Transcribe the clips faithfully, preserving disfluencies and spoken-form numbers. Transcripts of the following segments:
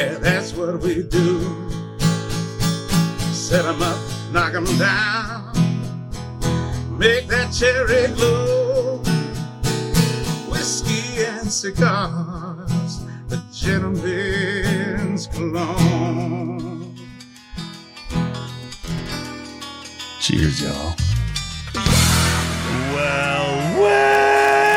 Yeah, that's what we do. Set 'em up, knock 'em down, make that cherry glow. Whiskey and cigars, the gentleman's cologne. Cheers, y'all. Well, well,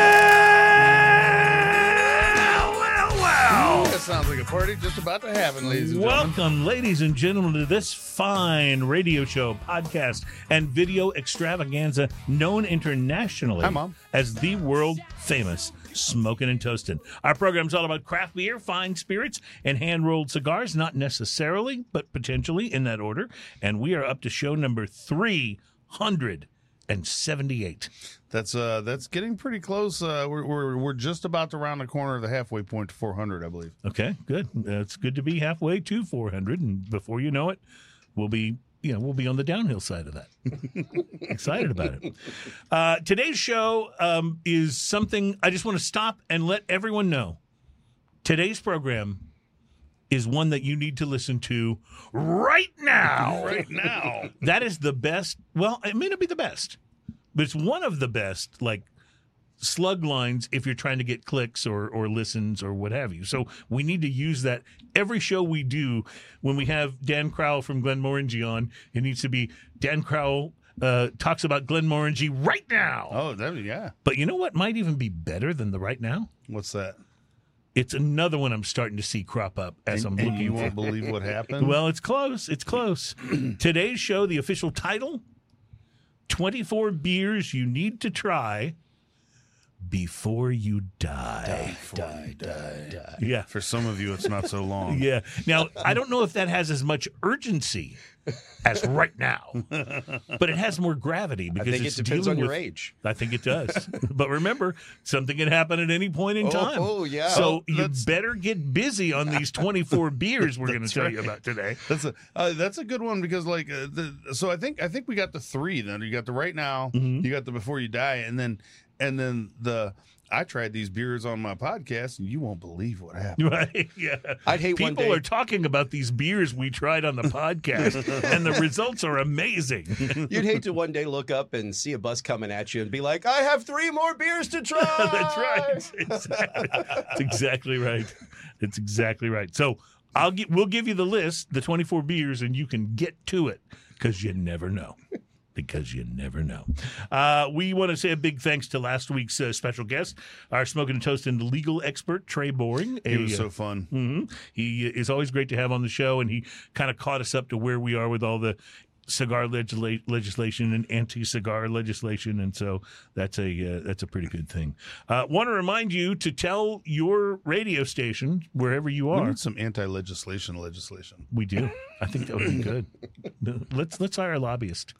well, well. That sounds like a party just about to happen, ladies and gentlemen. Welcome, ladies and gentlemen, to this fine radio show, podcast, and video extravaganza known internationally Hi, Mom. as the world famous Smoking and Toasting. Our program's all about craft beer, fine spirits, and hand-rolled cigars, not necessarily, but potentially in that order. And we are up to show number three hundred seventy-eight. That's uh, that's getting pretty close. Uh, we're, we're we're just about to round the corner of the halfway point to four hundred, I believe. Okay, good. Uh, it's good to be halfway to four hundred, and before you know it, we'll be, you know, we'll be on the downhill side of that. Excited about it. Uh, today's show um, is something I just want to stop and let everyone know. Today's program is one that you need to listen to right now. Right now. That is the best. Well, it may not be the best, but it's one of the best, like, slug lines if you're trying to get clicks or, or listens or what have you. So we need to use that every show we do. When we have Dan Crowell from Glenmorangie on, it needs to be Dan Crowell uh, talks about Glenmorangie right now. Oh, that yeah. But you know what might even be better than the right now? What's that? It's another one I'm starting to see crop up as and, I'm and looking you for. won't believe what happened? Well, it's close. It's close. Today's show, the official title, twenty-four Beers You Need to Try Before You Die. die, die, die. Yeah. For some of you, it's not so long. Yeah. Now, I don't know if that has as much urgency as right now, but it has more gravity I because think it's it depends dealing on your with, age. I think it does. But remember, something can happen at any point in Oh, time. oh, yeah. So Oh, you that's- better get busy on these twenty-four beers we're going to tell you about today. That's a uh, that's a good one because like uh, the, so I think I think we got the three then you got the right now, you got the before you die, and then and then the I tried these beers on my podcast and you won't believe what happened. Right? Yeah. I'd hate People one day. are talking about these beers we tried on the podcast, and the results are amazing. You'd hate to one day look up and see a bus coming at you and be like, I have three more beers to try. That's right. Exactly. That's exactly right. It's exactly right. So I'll get, we'll give you the list, the twenty-four beers, and you can get to it because you never know. Because you never know. Uh, we want to say a big thanks to last week's uh, special guest, our Smoking and Toasting legal expert, Trey Boring. It was A, so fun. mhm. He is always great to have on the show, and he kind of caught us up to where we are with all the cigar legisla- legislation and anti-cigar legislation, and so that's a uh, that's a pretty good thing. Uh, want to remind you to tell your radio station wherever you We are. need some anti-legislation legislation. We do. I think that would be good. Let's let's hire a lobbyist.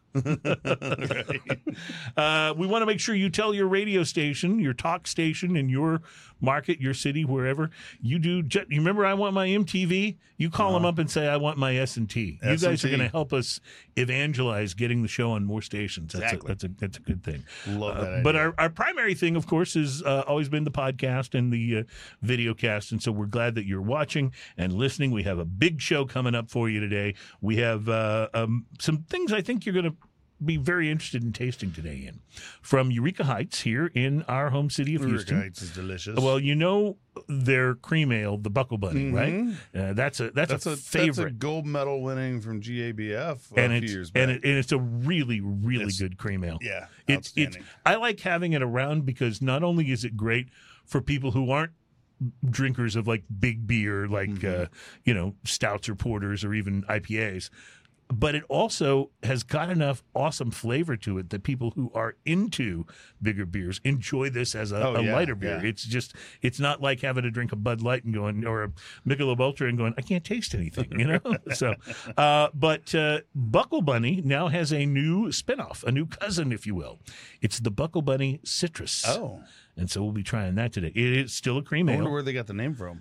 uh, we want to make sure you tell your radio station, your talk station in your market, your city, wherever you do. Ju- you remember, I want my M T V. You call them up and say, I want my S and T. You guys are S and T. going to help us evangelize getting the show on more stations. That's Exactly. a, that's a that's a good thing. Love that Uh, idea. but our, our primary thing, of course, has uh, always been the podcast and the uh, video cast. And so we're glad that you're watching and listening. We have a big show coming up for you today. We have uh, um, some things I think you're going to be very interested in tasting today in from Eureka Heights here in our home city of Eureka Houston. Heights is delicious. Well, you know their cream ale, the Buckle Bunny, right? Uh, that's a that's, that's a, a favorite. That's a gold medal winning from G A B F a and few it's years back. and, it, and it's a really really It's- good cream ale. yeah, it's it's. outstanding. I like having it around because not only is it great for people who aren't drinkers of like big beer, like Mm-hmm. uh, you know stouts or porters or even I P As, but it also has got enough awesome flavor to it that people who are into bigger beers enjoy this as a, Oh, a yeah, lighter beer. yeah. It's just, it's not like having to drink a Bud Light and going, or a Michelob Ultra and going, I can't taste anything, you know? so, uh, but uh, Buckle Bunny now has a new spinoff, a new cousin, if you will. It's the Buckle Bunny Citrus. Oh, And so we'll be trying that today. It is still a cream I wonder ale. where they got the name from.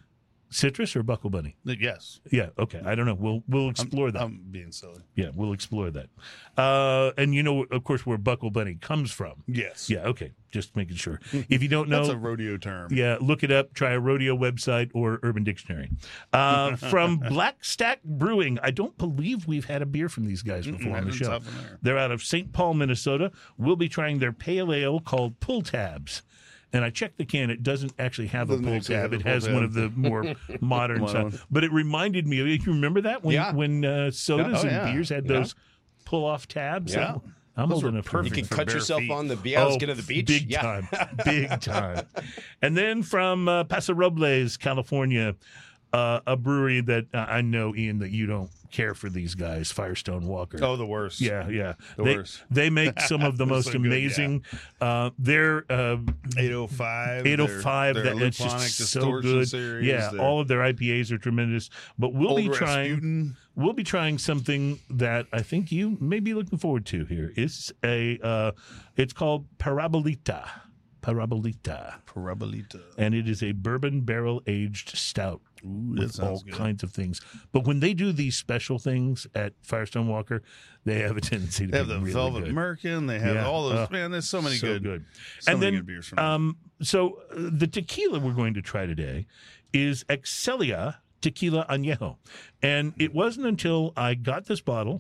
Citrus or Buckle Bunny? Yes. Yeah, okay. I don't know. We'll we'll explore that. I'm being silly. Yeah, we'll explore that. Uh, and you know, of course, where Buckle Bunny comes from. Yes. Yeah, okay. Just making sure. If you don't know, That's a rodeo term. yeah, look it up. Try a rodeo website or Urban Dictionary. Uh, from Black Stack Brewing. I don't believe we've had a beer from these guys before on the Haven't show. tough in there. They're out of Saint Paul, Minnesota. We'll be trying their pale ale called Pull Tabs. And I checked the can. It doesn't actually have Doesn't a pull actually tab. have a It pull has tab. one of the more modern Modern stuff. one. But it reminded me of, you remember that? When, Yeah. when uh, sodas Yeah. Oh, and yeah. beers had Yeah. those pull-off tabs? Yeah. I'm- I'm Those old were enough for perfect. You can for cut bare yourself feet. on the yeah, Oh, skin of the beach. big yeah. time, big time. And then from uh, Paso Robles, California, uh, a brewery that uh, I know, Ian, that you don't care for these guys, Firestone Walker. Oh, the worst. Yeah, yeah. The they, worst. they make some of the They're most so good, amazing. Uh, they're uh, eight oh five. eight oh five. Their, That, their that's Luponic just so Distortion good. Series, yeah, their all of their I P As are tremendous. But we'll Old be trying. Rasputin. We'll be trying something that I think you may be looking forward to here. It's a. Uh, it's called Parabolita. Parabolita. Parabolita. And it is a bourbon barrel aged stout Ooh, that with all sounds good. kinds of things. But when they do these special things at Firestone Walker, they have a tendency to They have be the really Velvet good. Merkin. They have Yeah. all those. Uh, man, there's so many so good, good. so and many then, good beers from them. um, so uh, the tequila we're going to try today is Excelia Tequila Añejo, and it wasn't until I got this bottle,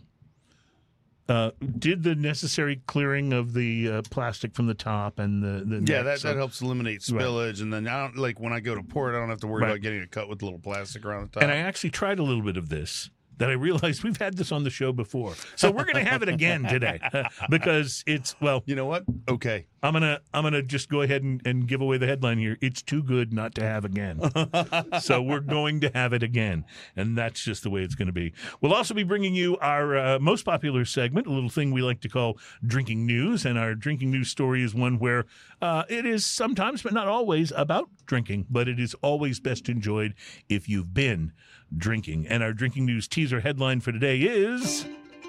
uh, did the necessary clearing of the uh, plastic from the top and the, the Yeah, neck, that, so- that helps eliminate spillage, and then I don't like when I go to pour it, I don't have to worry Right. about getting it cut with a little plastic around the top. And I actually tried a little bit of this. That I realized we've had this on the show before, so we're going to have it again today because it's well. you know what? Okay, I'm gonna I'm gonna just go ahead and, and give away the headline here. It's too good not to have again. So we're going to have it again, and that's just the way it's going to be. We'll also be bringing you our uh, most popular segment, a little thing we like to call drinking news, and our drinking news story is one where uh, it is sometimes, but not always, about drinking, but it is always best enjoyed if you've been drinking. And our drinking news teaser headline for today is: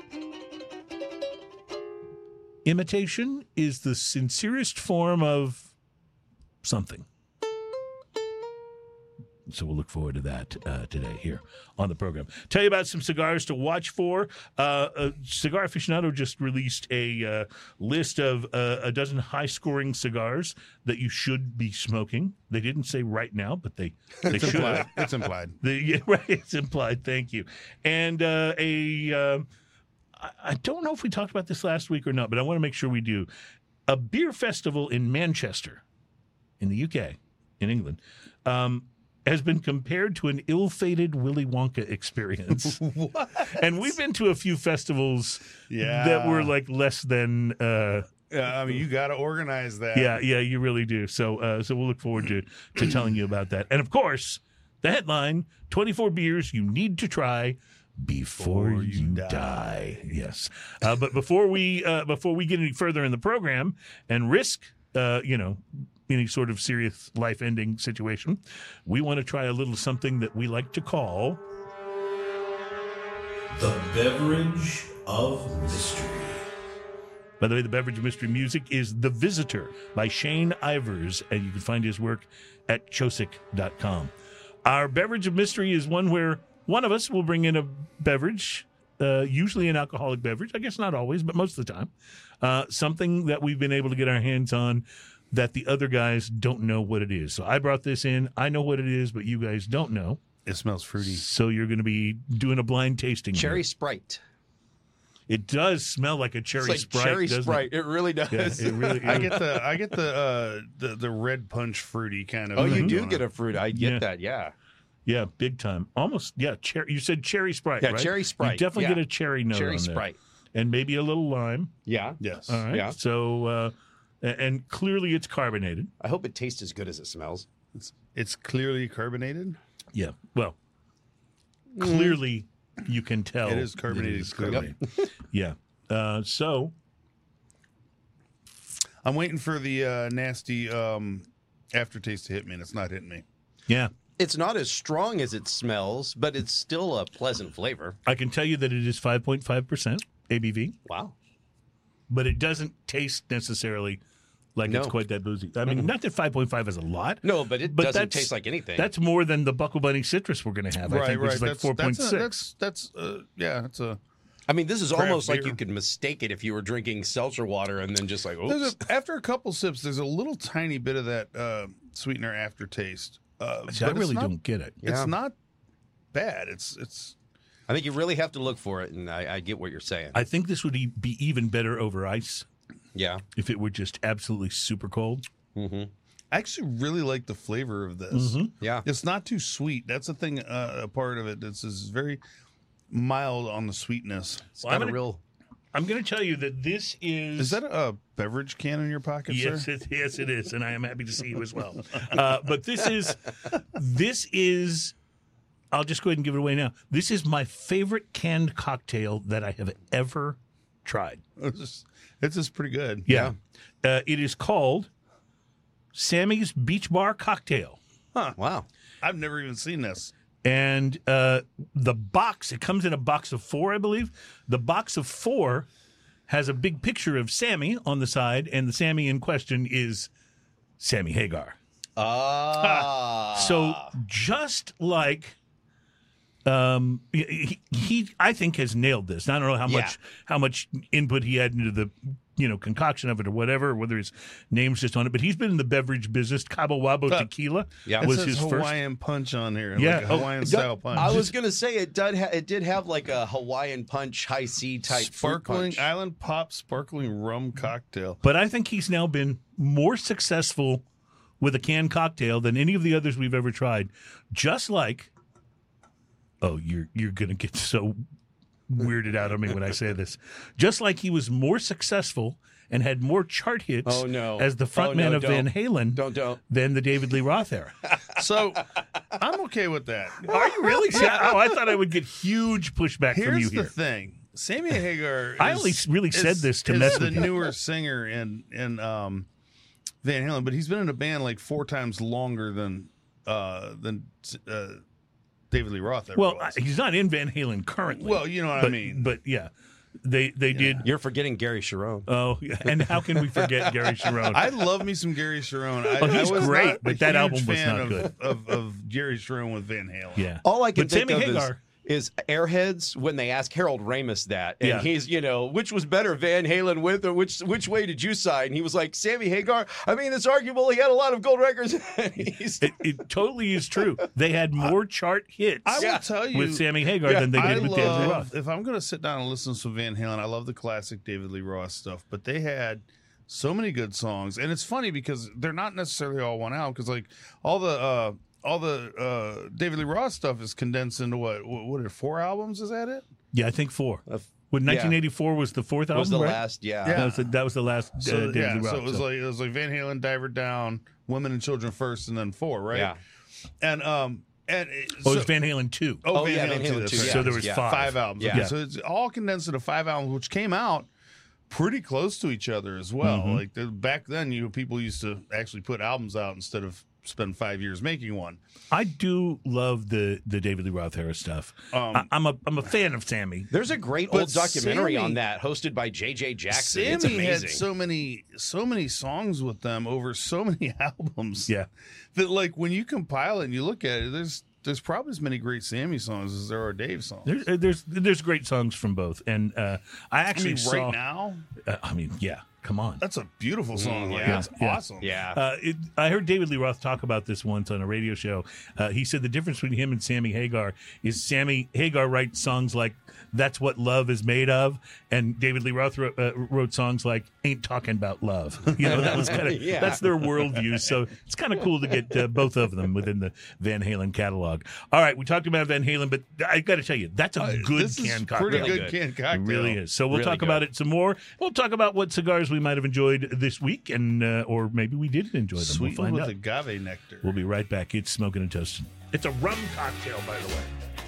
imitation is the sincerest form of something. So we'll look forward to that uh, today here on the program. Tell you about some cigars to watch for. Uh, uh, Cigar Aficionado just released a uh, list of uh, a dozen high-scoring cigars that you should be smoking. They didn't say right now, but they, they it's should. implied. It's implied. The, yeah, right, it's implied. Thank you. And uh, a, uh, I, I don't know if we talked about this last week or not, but I want to make sure we do. A beer festival in Manchester, in the U K, in England, um, has been compared to an ill-fated Willy Wonka experience. What? And we've been to a few festivals Yeah. that were like less than. Uh, Yeah, I mean, you got to organize that. yeah, yeah, you really do. So, uh, so we'll look forward to to telling you about that. And of course, the headline: twenty-four beers you need to try before, Before you you die. die. Yes, uh, but before we uh, before we get any further in the program and risk, uh, you know, any sort of serious life-ending situation, we want to try a little something that we like to call The Beverage of Mystery. By the way, the Beverage of Mystery music is The Visitor by Shane Ivers, and you can find his work at chosic dot com. Our Beverage of Mystery is one where one of us will bring in a beverage, uh, usually an alcoholic beverage, I guess not always, but most of the time, uh, something that we've been able to get our hands on that the other guys don't know what it is. So I brought this in. I know what it is, but you guys don't know. It smells fruity. So you're going to be doing a blind tasting. here. Cherry Sprite. It does smell like a cherry It's like Sprite, cherry doesn't Sprite. It, really does. It? Yeah, it really I is. get the I get the uh the, the red punch fruity kind of. Oh, you thing do going get on. a fruit. I get Yeah. that. Yeah. Yeah, big time. Almost, yeah. Cherry. You said cherry Sprite, Yeah, right? cherry Sprite, You definitely yeah. get a cherry note Cherry on there. Sprite. And maybe a little lime. Yeah. Yes. All right. Yeah. So, uh, a- and clearly it's carbonated. I hope it tastes as good as it smells. It's, it's clearly carbonated. Yeah. Well, clearly you can tell. It is that carbonated, is clearly. carbonated. Yeah. Uh, so, I'm waiting for the uh, nasty um, aftertaste to hit me, and it's not hitting me. yeah. It's not as strong as it smells, but it's still a pleasant flavor. I can tell you that it is five point five percent A B V, Wow. but it doesn't taste necessarily like No. it's quite that boozy. I mean, not that five point five is a lot. No, but it But doesn't that's- taste like anything. That's more than the Buckle Bunny Citrus we're going to have, I right, think, which right. is like that's, four point that's, six. a- that's that's uh, yeah. It's a I mean, this is Craft almost like beer. you could mistake it if you were drinking seltzer water and then just like, oops. there's a, after a couple sips, there's a little tiny bit of that uh, sweetener aftertaste. Uh, See, I but it's really not- don't get it. Yeah. It's not bad. It's it's I think you really have to look for it, and I, I get what you're saying. I think this would e- be even better over ice yeah. if it were just absolutely super cold. Mm-hmm. I actually really like the flavor of this. Yeah. It's not too sweet. That's the thing. Uh, a part of it. This is very mild on the sweetness. It's Well, got I'm a gonna- real. I'm going to tell you that this is. Is that a beverage can in your pocket, Yes, sir? it, yes, it is, and I am happy to see you as well. Uh, but this is, this is. I'll just go ahead and give it away now. This is my favorite canned cocktail that I have ever tried. It's just, it's just pretty good. Yeah, uh, it is called Sammy's Beach Bar Cocktail, Wow. I've never even seen this. and uh, the box. It comes in a box of four, I believe. The box of four has a big picture of Sammy on the side, and the Sammy in question is Sammy Hagar. Ah. So just like um he, he I think has nailed this. I don't know how Yeah. much how much input he had into the you know concoction of it or whatever, or whether his name's just on it, but he's been in the beverage business. Cabo Wabo Uh, Tequila yeah. It was says his first. Hawaiian punch on here. Yeah. Like a Oh, Hawaiian It style does- punch. I was gonna say it did. Ha- it did have like a Hawaiian punch, high C type fruit sparkling punch. island pop sparkling rum cocktail. But I think he's now been more successful with a canned cocktail than any of the others we've ever tried. Just like, oh, you're you're gonna get so weirded out on me when I say this. Just like he was more successful and had more chart hits Oh, no. as the Oh, frontman no, of Van don't. Halen Don't don't. than the David Lee Roth era. So I'm okay with that. Are you really? See, oh, I thought I would get huge pushback from you Here's the here. thing. Sammy Hagar. I is- only really said is- this to is mess the with you. newer singer in in um, Van Halen, but he's been in a band like four times longer than uh, than uh, David Lee Roth ever Well, was. I- he's not in Van Halen currently. Well, you know what I but, mean. But yeah, they they did. You're forgetting Gary Sharon. Oh, yeah. And how can we forget Gary Sharon? I love me some Gary Sharon. I, Oh, he's I was great, not a but that huge album was fan not of, good. Of, of Gary Sharon with Van Halen. yeah. All I can But think Sammy of is, Hagar- is Airheads when they ask Harold Ramis that, and Yeah. he's, you know, which was better, Van Halen with, or which which way did you side? And he was like, Sammy Hagar. I mean, it's arguable. He had a lot of gold records. He's- It, it totally is true. They had more chart hits I will Yeah. tell you with Sammy Hagar Yeah, than they did I with David Lee love- Roth. If I'm going to sit down and listen to some Van Halen, I love the classic David Lee Roth stuff, but they had so many good songs, and it's funny because they're not necessarily all one out. Because like all the uh, all the uh, David Lee Roth stuff is condensed into what what, what are four albums? Is that it? Yeah, I think four. Uh, When nineteen eighty-four was the fourth album, was the right? last, yeah. Yeah. That was the, that was the last uh, So David yeah, Lee Roth. so it was so- like it was like Van Halen, Diver Down, Women and Children first, and then four, right? Yeah. And um and it, oh, it so- was Van Halen two. Oh, Oh, Van yeah, Halen Van two, Halen that's two, right. yeah. So there was Yeah. five. Five albums. Yeah. Okay, so it's all condensed into five albums, which came out pretty close to each other as well. Mhm. Like the, back then, you know, people used to actually put albums out instead of spend five years making one. I do love the the David Lee Roth era stuff. Um, I, I'm a I'm a fan of Sammy. There's a great But old documentary Sammy- on that hosted by J J Jackson. it's Sammy amazing. had so many, so many songs with them over so many albums. Yeah. that like when you compile it and you look at it, there's there's probably as many great Sammy songs as there are Dave songs. There's uh, there's there's great songs from both, and uh, I I actually mean, saw. right now, uh, I mean, yeah, come on. that's a beautiful song. Mm, Like, yeah. it's Yeah. awesome. yeah. Uh, it, I heard David Lee Roth talk about this once on a radio show. Uh, he said the difference between him and Sammy Hagar is Sammy Hagar writes songs like "That's What Love Is Made Of," and David Lee Roth wrote, uh, wrote songs like "Ain't Talking About Love." You know, that was kind of Yeah. that's their worldview. So it's kind of cool to get uh, both of them within the Van Halen catalog. All right, we talked about Van Halen, but I got to tell you, that's a Uh, good this is canned cocktail. pretty Really good, good. canned cocktail. It really is. So we'll Really talk good. about it some more. We'll talk about what cigars we might have enjoyed this week, and uh, or maybe we didn't enjoy them. We'll Sweetened find with out. agave nectar. We'll be right back. It's Smoking and Toasting. It's a rum cocktail, by the way.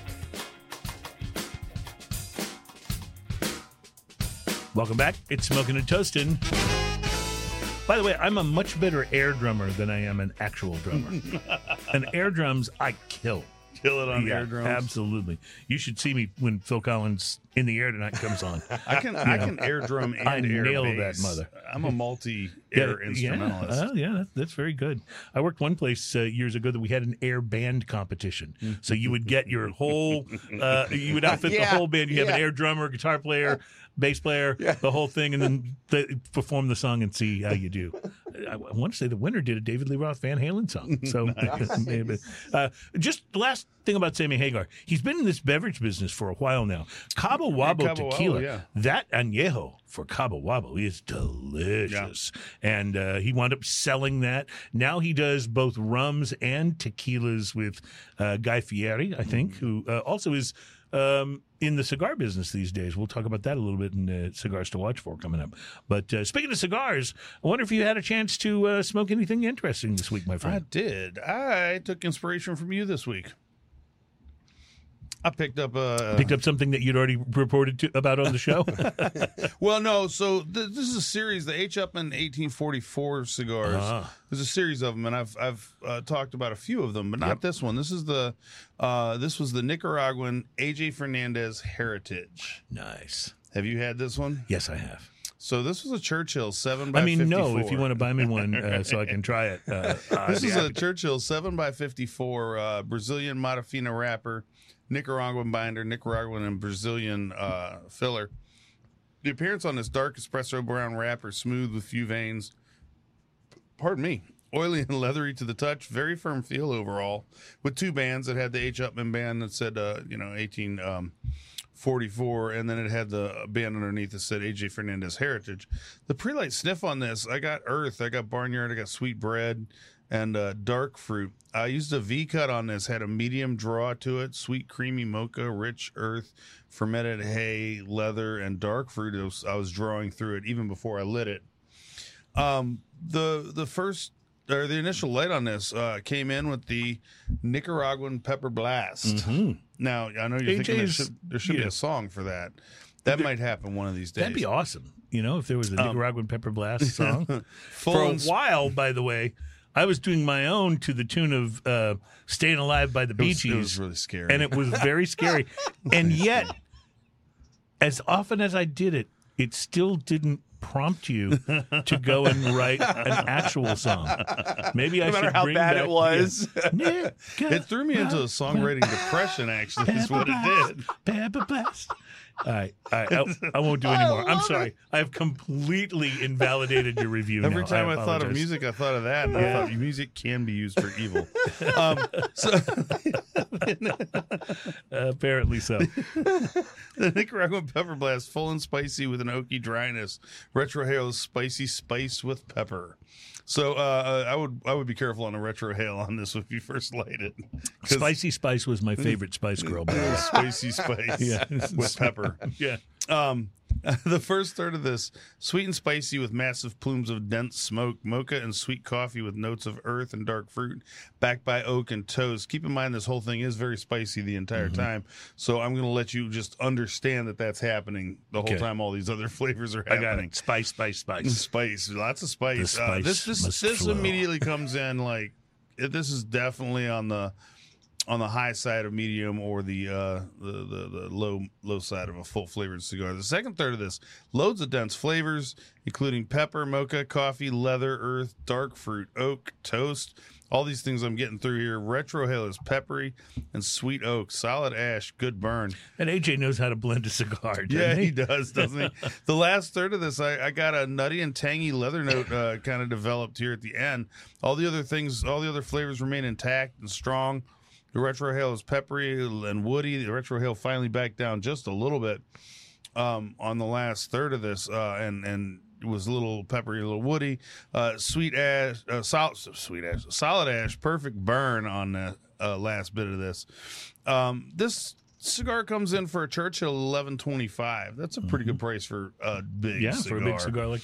Welcome back. It's Smoking and Toasting. By the way, I'm a much better air drummer than I am an actual drummer. And air drums, I kill. kill it on Yeah, air drums. absolutely. You should see me when Phil Collins in the Air Tonight comes on. I can I can air drum and I air nail bass. that mother. I'm a multi air Yeah, instrumentalist. Yeah, oh, yeah, that, that's very good. I worked one place uh, years ago that we had an air band competition. So you would get your whole, uh, you would outfit Yeah, the whole band. You have an yeah. air drummer, guitar player, bass player, the whole thing, and then they perform the song and see how you do. I, I want to say the winner did a David Lee Roth Van Halen song. So maybe. Uh, just the last thing about Sammy Hagar. He's been in this beverage business for a while now. Cabo Wabo Cabo Wabo, tequila. yeah. That añejo for Cabo Wabo is delicious. And uh, he wound up selling that. Now he does both rums and tequilas with uh, Guy Fieri, I think, who uh, also is um, in the cigar business these days. We'll talk about that a little bit in uh, Cigars to Watch For coming up. But uh, speaking of cigars, I wonder if you had a chance to uh, smoke anything interesting this week, my I friend. did. I took inspiration from you this week. I picked up a Picked up something that you'd already reported to, about on the show. Well, no. So th- this is a series, the H. Upmann eighteen forty-four cigars. Ah. There's a series of them, and I've I've uh, talked about a few of them, but not this one. This is the uh, this was the Nicaraguan A J Fernandez Heritage. Nice. Have you had this one? Yes, I have. So this was a Churchill seven by I mean, fifty-four. no, if you want to buy me one uh, so I can try it. Uh, uh, This is yeah. a Churchill seven by fifty-four uh, Brazilian Matafina wrapper, Nicaraguan binder, Nicaraguan and Brazilian uh, filler. The appearance on this dark espresso brown wrapper, smooth with few veins. Pardon me. Oily and leathery to the touch, very firm feel overall. With two bands, it had the H. Upmann band that said, uh, you know, eighteen forty-four, and then it had the band underneath that said A J Fernandez Heritage. The pre-light sniff on this, I got earth, I got barnyard, I got sweet bread, and uh, dark fruit. I used a V cut on this, had a medium draw to it, sweet creamy mocha, rich earth, fermented hay, leather, and dark fruit. It was, I was drawing through it even before I lit it. Um, the the first or the initial light on this uh, came in with the Nicaraguan Pepper Blast. Mhm. Now I know you're thinking there A J's should, there should be yeah. a song for that. That might happen one of these days. That'd be awesome. You know, if there was a Um, Nicaraguan Pepper Blast song. Full For a ins- while, by the way, I was doing my own to the tune of uh, Staying Alive by the It Bee was, it was Gees. really scary. And it was very scary. And yet, as often as I did it, it still didn't prompt you to go and write an actual song. Maybe I No matter should how bring bad back, it was. Yeah. It threw me into a songwriting depression, actually, is what it did. Pepper Blast. All right, all right I, I won't do anymore. I'm sorry. I have completely invalidated your review. Every now. time I, thought of apologize. music, I thought of that, and I thought music can be used for evil. Um, so Uh, apparently so. the Nicaraguan Pepper Blast, full and spicy with an oaky dryness. Retrohale's spicy spice with pepper. So uh, I would I would be careful on a retrohale on this if you first light it. 'Cause Spicy Spice was my favorite Spice Girl band. spicy spice Yeah. with pepper. Yeah. Um, the first third of this, sweet and spicy with massive plumes of dense smoke, mocha and sweet coffee with notes of earth and dark fruit, backed by oak and toast. Keep in mind this whole thing is very spicy the entire Mm-hmm. time, so I'm going to let you just understand that that's happening the whole Okay. time all these other flavors are I happening. got it. Spice, Spice, Spice. Spice, lots of spice. The Uh, spice this this must this flow. immediately comes in like it- this is definitely on the on the high side of medium or the uh the, the the low low side of a full flavored cigar. The second third of this, loads of dense flavors, including pepper, mocha, coffee, leather, earth, dark fruit, oak, toast. All these things I'm getting through here. Retrohale is peppery and sweet oak, solid ash, good burn. And A J knows how to blend a cigar, doesn't Yeah, he? he does, doesn't he? The last third of this, I, I got a nutty and tangy leather note uh, kind of developed here at the end. All the other things, all the other flavors remain intact and strong. The retrohale is peppery and woody. The retrohale finally backed down just a little bit um, on the last third of this, uh, and and it was a little peppery, a little woody. Uh, sweet ash, uh, solid, sweet ash, solid ash, perfect burn on the uh, last bit of this. Um, this cigar comes in for a Churchill eleven twenty-five. That's a pretty good price for a big Yeah, cigar. for a big cigar like that.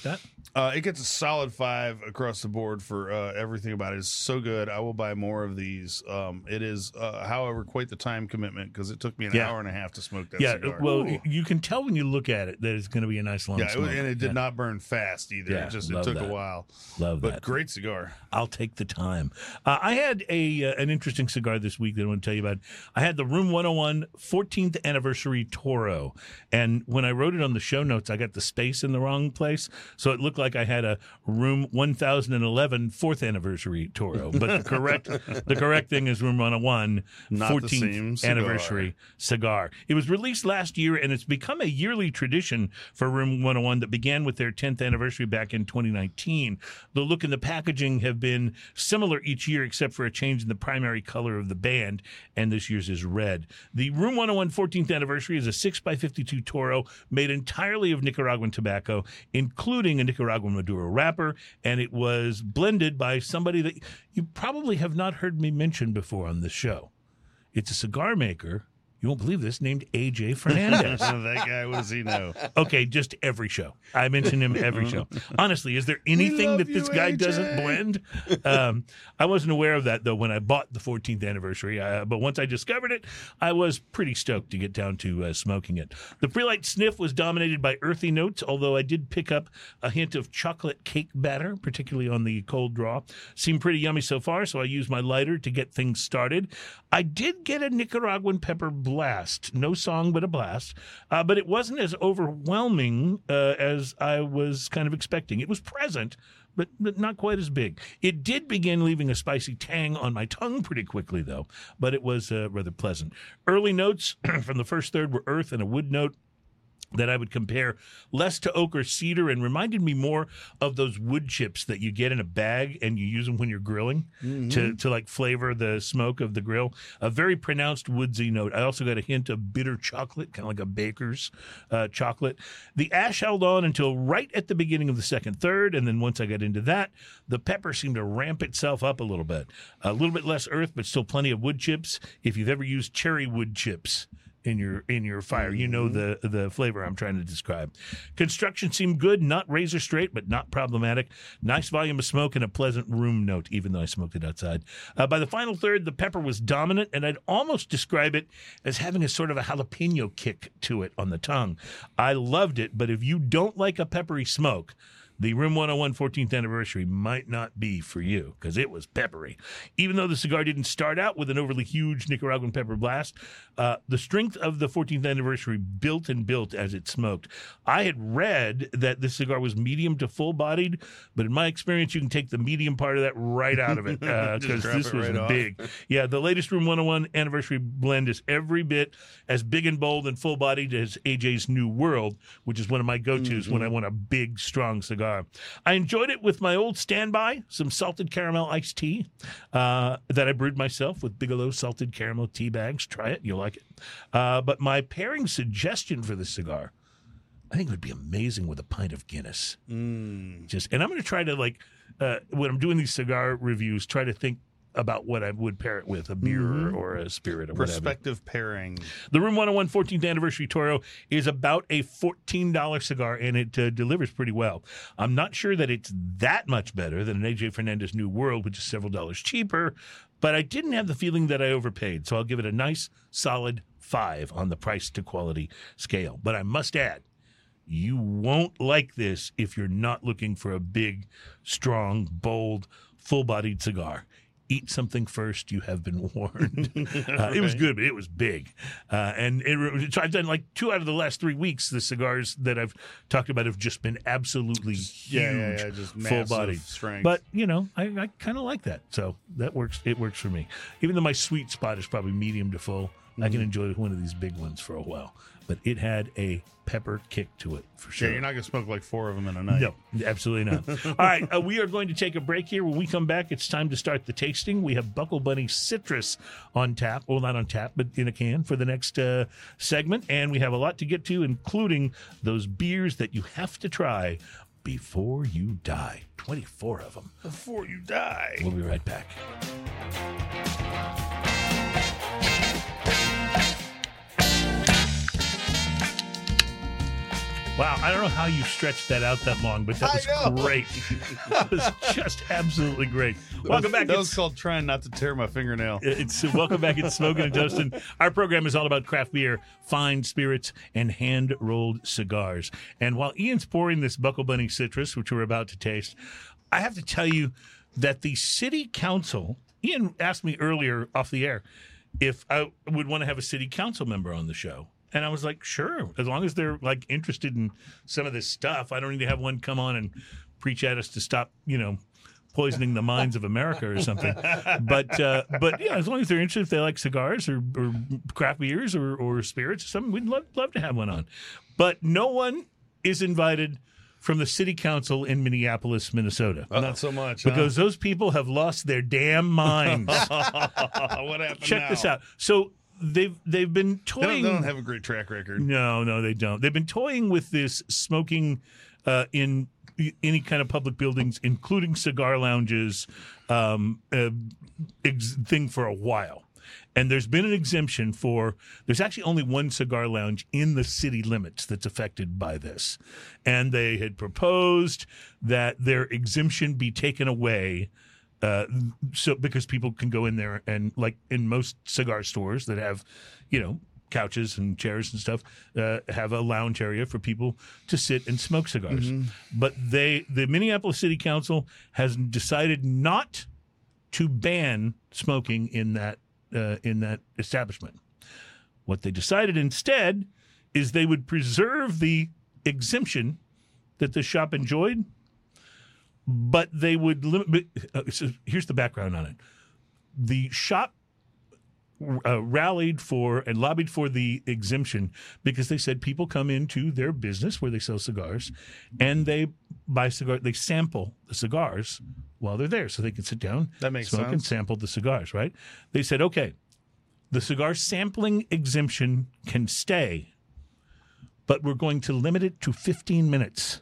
Uh, it gets a solid five across the board for uh, everything about it. It's so good. I will buy more of these. Um, it is, uh, however, quite the time commitment because it took me an Yeah. hour and a half to smoke that Yeah, cigar. well, Ooh. you can tell when you look at it that it's going to be a nice long yeah, it, smoke. was- and it did Yeah. not burn fast either. Yeah, it just it love took that. a while. Love But that. great cigar. I'll take the time. Uh, I had a uh, an interesting cigar this week that I want to tell you about. I had the Room one oh one fourteenth Anniversary Toro. And when I wrote it on the show notes, I got the space in the wrong place. So it looked like I had a Room one thousand eleven fourth Anniversary Toro. But the correct the correct thing is Room one oh one Not the fourteenth same cigar. Anniversary cigar. It was released last year, and it's become a yearly tradition for Room one oh one that began with their tenth anniversary back in twenty nineteen. The look and the packaging have been similar each year, except for a change in the primary color of the band, and this year's is red. The Room one oh one fourteenth Anniversary is a six by fifty-two Toro made entirely of Nicaraguan tobacco, including a Nicaraguan Maduro wrapper, and it was blended by somebody that you probably have not heard me mention before on this show. It's a cigar maker, you won't believe this, named A J Fernandez. That guy, what does he know? Okay, just every show. I mention him every show. Honestly, is there anything love that this you, guy A J. doesn't blend? Um, I wasn't aware of that, though, when I bought the fourteenth anniversary. Uh, but once I discovered it, I was pretty stoked to get down to uh, smoking it. The Pre-Light sniff was dominated by earthy notes, although I did pick up a hint of chocolate cake batter, particularly on the cold draw. Seemed pretty yummy so far, so I used my lighter to get things started. I did get a Nicaraguan pepper blast. No song, but a blast. Uh, but it wasn't as overwhelming uh, as I was kind of expecting. It was present, but, but not quite as big. It did begin leaving a spicy tang on my tongue pretty quickly, though, but it was uh, rather pleasant. Early notes from the first third were earth and a wood note that I would compare less to oak or cedar and reminded me more of those wood chips that you get in a bag and you use them when you're grilling Mm-hmm. to, to like flavor the smoke of the grill. A very pronounced woodsy note. I also got a hint of bitter chocolate, kind of like a baker's uh, chocolate. The ash held on until right at the beginning of the second third, and then once I got into that, the pepper seemed to ramp itself up a little bit. A little bit less earth, but still plenty of wood chips. If you've ever used cherry wood chips in your in your fire, you know the the flavor I'm trying to describe. Construction seemed good, not razor straight, but not problematic. Nice volume of smoke and a pleasant room note, even though I smoked it outside. Uh, by the final third, the pepper was dominant, and I'd almost describe it as having a sort of a jalapeno kick to it on the tongue. I loved it, but if you don't like a peppery smoke, the Room one oh one fourteenth Anniversary might not be for you, because it was peppery. Even though the cigar didn't start out with an overly huge Nicaraguan pepper blast, uh, the strength of the fourteenth Anniversary built and built as it smoked. I had read that this cigar was medium to full-bodied, but in my experience, you can take the medium part of that right out of it, because Just drop this it was right off. big. Yeah, the latest Room one oh one Anniversary blend is every bit as big and bold and full-bodied as A J's New World, which is one of my go-tos Mm-hmm. when I want a big, strong cigar. I enjoyed it with my old standby, some salted caramel iced tea uh, that I brewed myself with Bigelow salted caramel tea bags. Try it, you'll like it. Uh, but my pairing suggestion for this cigar, I think it would be amazing with a pint of Guinness. Mm. Just, and I'm going to try to, like, uh, when I'm doing these cigar reviews, try to think about what I would pair it with, a beer Mhm. or a spirit or whatever. Perspective pairing. The Room one oh one fourteenth Anniversary Toro is about a fourteen dollars cigar, and it uh, delivers pretty well. I'm not sure that it's that much better than an A J Fernandez New World, which is several dollars cheaper, but I didn't have the feeling that I overpaid, so I'll give it a nice, solid five on the price to quality scale. But I must add, you won't like this if you're not looking for a big, strong, bold, full-bodied cigar. Eat something first. You have been warned. Uh, it was good, but it was big. Uh, and it, so I've done like two out of the last three weeks. The cigars that I've talked about have just been absolutely huge, Yeah, yeah, yeah, just full massive bodied strength. But you know, I, I kind of like that. So that works. It works for me. Even though my sweet spot is probably medium to full, I Mm-hmm. can enjoy one of these big ones for a while. But it had a pepper kick to it for sure. Yeah, you're not going to smoke like four of them in a night. No, absolutely not. All right, uh, we are going to take a break here. When we come back, it's time to start the tasting. We have Buckle Bunny Citrus on tap. Well, not on tap, but in a can for the next uh, segment. And we have a lot to get to, including those beers that you have to try before you die. twenty-four of them. Before you die. We'll be right back. Wow, I don't know how you stretched that out that long, but that was I know. great. That was just absolutely great. Welcome back. That It's- was called trying not to tear my fingernail. It's welcome back. It's Smoking and Toasting. Our program is all about craft beer, fine spirits, and hand rolled cigars. And while Ian's pouring this Buckle Bunny Citrus, which we're about to taste, I have to tell you that the city council. Ian asked me earlier off the air if I would want to have a city council member on the show. And I was like, sure, as long as they're like interested in some of this stuff. I don't need to have one come on and preach at us to stop, you know, poisoning the minds of America or something. But uh, but yeah, as long as they're interested, if they like cigars or, or craft beers or, or spirits or something, we'd love, love to have one on. But no one is invited from the city council in Minneapolis, Minnesota. Not so much. huh? Because those people have lost their damn minds. what happened Check now? this out. So they've they've been They don't, toying. they don't have a great track record. No, no, they don't. They've been toying with this smoking uh, in any kind of public buildings, including cigar lounges, um, uh, ex- thing for a while. And there's been an exemption for, there's actually only one cigar lounge in the city limits that's affected by this. And they had proposed that their exemption be taken away. Uh, so because people can go in there and, like in most cigar stores that have, you know, couches and chairs and stuff, uh, have a lounge area for people to sit and smoke cigars. Mm-hmm. But they, the Minneapolis City Council has decided not to ban smoking in that uh, in that establishment. What they decided instead is they would preserve the exemption that the shop enjoyed, but they would limit. Uh, so here's the background on it: the shop Uh, rallied for and lobbied for the exemption because they said people come into their business where they sell cigars and they buy cigar, they sample the cigars while they're there, so they can sit down, That makes smoke, and sense. sample the cigars. Right? They said, okay, the cigar sampling exemption can stay, but we're going to limit it to fifteen minutes.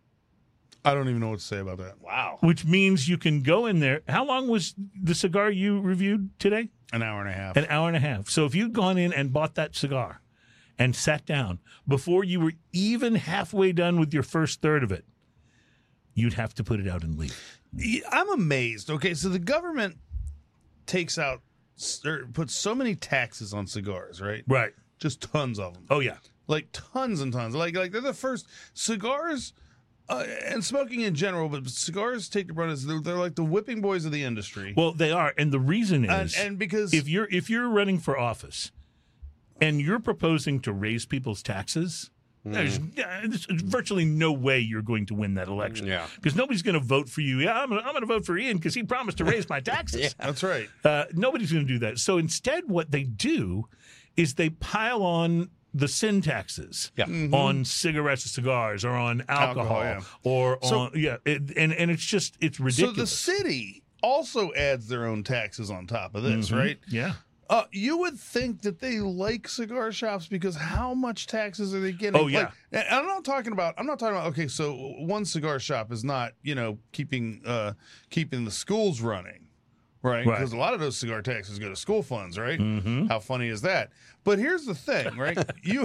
I don't even know what to say about that. Wow. Which means you can go in there. How long was the cigar you reviewed today? An hour and a half. An hour and a half. So if you'd gone in and bought that cigar and sat down before you were even halfway done with your first third of it, you'd have to put it out and leave. Yeah, I'm amazed. Okay, so the government takes out or puts so many taxes on cigars, right? Right. Just tons of them. Oh, yeah. Like tons and tons. Like like they're the first cigars uh, and smoking in general, but cigars take the brunt. They're, they're like the whipping boys of the industry. Well, they are. And the reason and, is and because if you're if you're running for office and you're proposing to raise people's taxes, there's, yeah, there's virtually no way you're going to win that election. Yeah. Because nobody's going to vote for you. Yeah, I'm going I'm to vote for Ian because he promised to raise my taxes. that's right. Uh, nobody's going to do that. So instead, what they do is they pile on the sin taxes Yeah. on cigarettes or cigars or on alcohol, Alcohol, yeah. or So- on yeah, it, and and it's just it's So ridiculous. the city also adds their own taxes on top of this, Mhm. right? Yeah. Uh, you would think that they like cigar shops because how much taxes are they getting? Oh, yeah. Like, and I'm not talking about. I'm not talking about. Okay, so one cigar shop is not, you know, keeping uh, keeping the schools running, right? Right. Because a lot of those cigar taxes go to school funds, right? Mhm. How funny is that? But here's the thing, right? you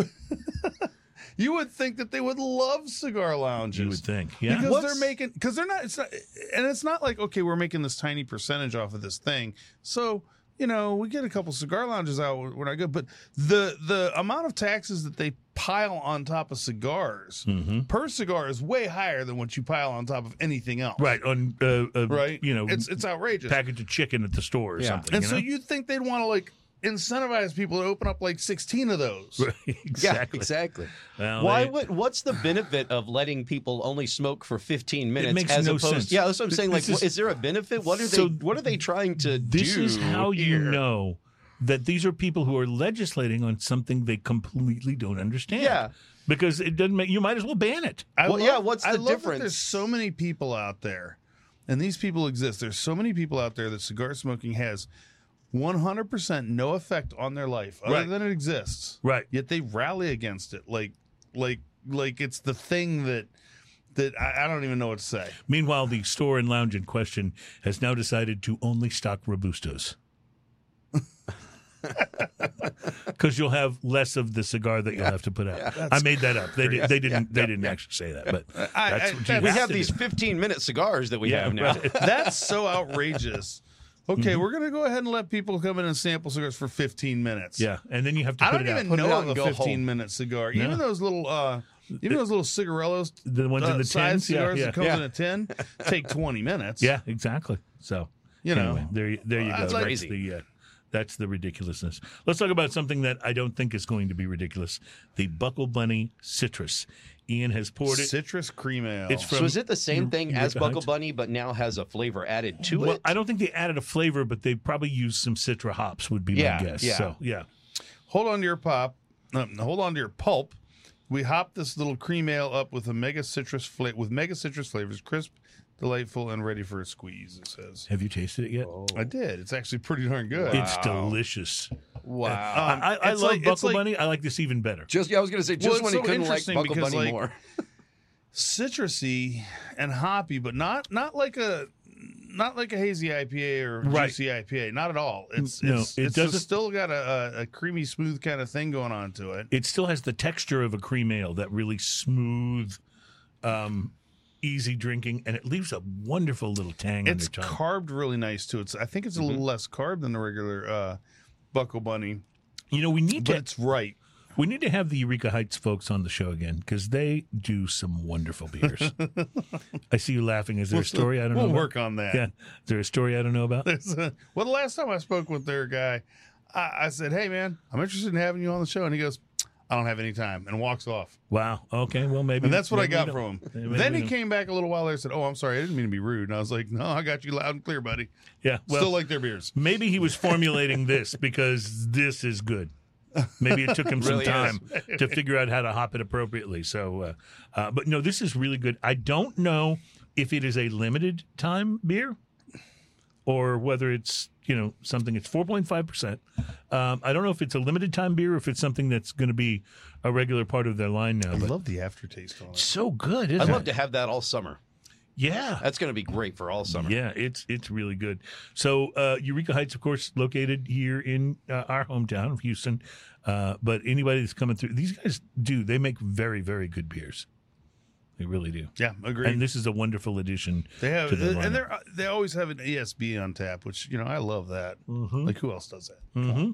you would think that they would love cigar lounges. You would think, yeah. Because What's- they're making, because they're not, it's not, and it's not like, okay, we're making this tiny percentage off of this thing. So, you know, we get a couple cigar lounges out, we're not good. But the the amount of taxes that they pile on top of cigars Mm-hmm. per cigar is way higher than what you pile on top of anything else. Right on, uh, uh, Right. You know, it's it's outrageous. package of chicken at the store or Yeah. something. and you so know? you'd think they'd want to like incentivize people to open up like sixteen of those. exactly. Yeah, exactly. Well, Why they- would? What's the benefit of letting people only smoke for fifteen minutes? makes as no opposed, sense. Yeah, that's what I'm saying. Like, This is- is, there a benefit? What are So they? What are they trying to This do? is how you here? know that these are people who are legislating on something they completely don't understand. Yeah. Because it doesn't make, you might as well ban it. I Well, yeah, what's I the love that difference? there's so many people out there, and these people exist. There's so many people out there that cigar smoking has one hundred percent no effect on their life other Right. than it exists. Right. Yet they rally against it like like like it's the thing that that I, I don't even know what to say. Meanwhile, the store and lounge in question has now decided to only stock Robustos. Because you'll have less of the cigar that you'll have to put out. I made that up. They did, they didn't. They didn't actually say that, but I- that's I- what that- you We have have to these do. fifteen-minute cigars that we Yeah, have now. right. That's so outrageous. Okay, we're gonna go ahead and let people come in and sample cigars for fifteen minutes. Yeah, and then you have to I put don't it out. even Put it know out of and a go fifteen home. minute cigar. No. Even those little, uh, even those little cigarellos, The ones uh, in the size tins, yeah, cigars yeah. that comes Yeah. in a tin, take twenty minutes. Yeah, exactly. So You know. anyway, there, you- there you Well, go. that's like- That's the uh, that's the ridiculousness. Let's talk about something that I don't think is going to be ridiculous: the Buckle Bunny Citrus. Ian has poured it. Citrus cream ale. It's from So is it the same thing as Eureka Buckle Heights? Bunny, but now has a flavor added to Well, it? I don't think they added a flavor, but they probably used some Citra hops. Would be Yeah, my guess. yeah. So yeah, Hold on to your pop. Um, hold on to your pulp. We hopped this little cream ale up with a mega citrus fla- with mega citrus flavors, crisp, delightful, and ready for a squeeze. It says. have you tasted it yet? I did. It's actually pretty darn good. It's delicious. wow. Um, I, I it's love like- it's Buckle like- Bunny. I like this even better. just yeah, I was going to say, just Well, when it's he so couldn't like interesting Buckle because, Bunny like, more. Citrusy and hoppy, but not not like a not like a hazy I P A or Right. juicy I P A. Not at all. It's No, it's, it it's doesn't- just still got a, a, a creamy, smooth kind of thing going on to it. It still has the texture of a cream ale, that really smooth, um, easy drinking, and it leaves a wonderful little tang It's on your tongue. carved really nice too. It's I think it's a little less carb than the regular uh, Buckle Bunny, You know, we need but to it's right. we need to have the Eureka Heights folks on the show again because they do some wonderful beers. I see you laughing. Is there a story I don't know? We'll about? work on that. Yeah, is there a story I don't know about? There's a- well, the last time I spoke with their guy, I, I said, "Hey, man, I'm interested in having you on the show," and he goes, "I don't have any time," and walks off. Wow. Okay. Well, maybe. And that's what I maybe we got don't- from him. maybe Then we he don't- came back a little while later and said, "Oh, I'm sorry, I didn't mean to be rude." And I was like, "No, I got you loud and clear, buddy. Yeah. Well, Still like their beers." maybe he was formulating this because this is good. Maybe it took him some Really is. time to figure out how to hop it appropriately. So, uh, uh, but no, this is really good. I don't know if it is a limited time beer or whether it's, you know, something, it's four point five percent. Um, I don't know if it's a limited time beer or if it's something that's going to be a regular part of their line now. I But love the aftertaste on it. so good, isn't I'd it? love to have that all summer. Yeah. That's going to be great for all summer. Yeah, it's it's really good. So uh, Eureka Heights, of course, located here in uh, our hometown of Houston. Uh, but anybody that's coming through, these guys do. They make very, very good beers. They really do. Yeah, agreed. And this is a wonderful addition. They have, to the and lineup. they're uh, they always have an E S B on tap, which you know I love that. Mhm. Like who else does that? Mm-hmm.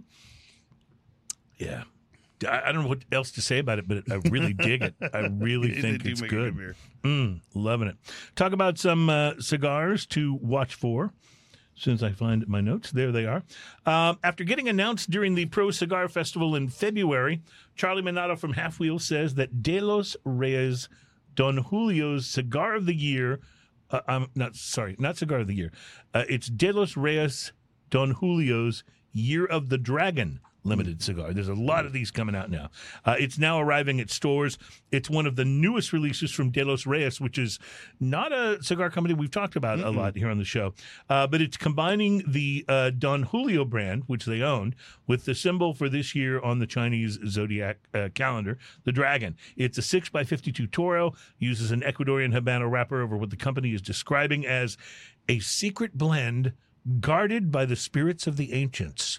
Yeah. I, I don't know what else to say about it, but I really dig it. I really They think do it's make a good. beer. Mm, loving it. Talk about some uh, cigars to watch for. As soon as I find my notes, there they are. Um, after getting announced during the Pro Cigar Festival in February, Charlie Minato from Half Wheel says that De Los Reyes Don Julio's Cigar of the Year, uh, I'm not sorry, not Cigar of the Year. Uh, it's De Los Reyes Don Julio's Year of the Dragon limited cigar. There's a lot of these coming out now. Uh, it's now arriving at stores. It's one of the newest releases from De Los Reyes, which is not a cigar company we've talked about Mm-mm. a lot here on the show. Uh, but it's combining the uh, Don Julio brand, which they own, with the symbol for this year on the Chinese zodiac uh, calendar, the dragon. It's a six by fifty-two Toro, uses an Ecuadorian Habano wrapper over what the company is describing as a secret blend guarded by the spirits of the ancients.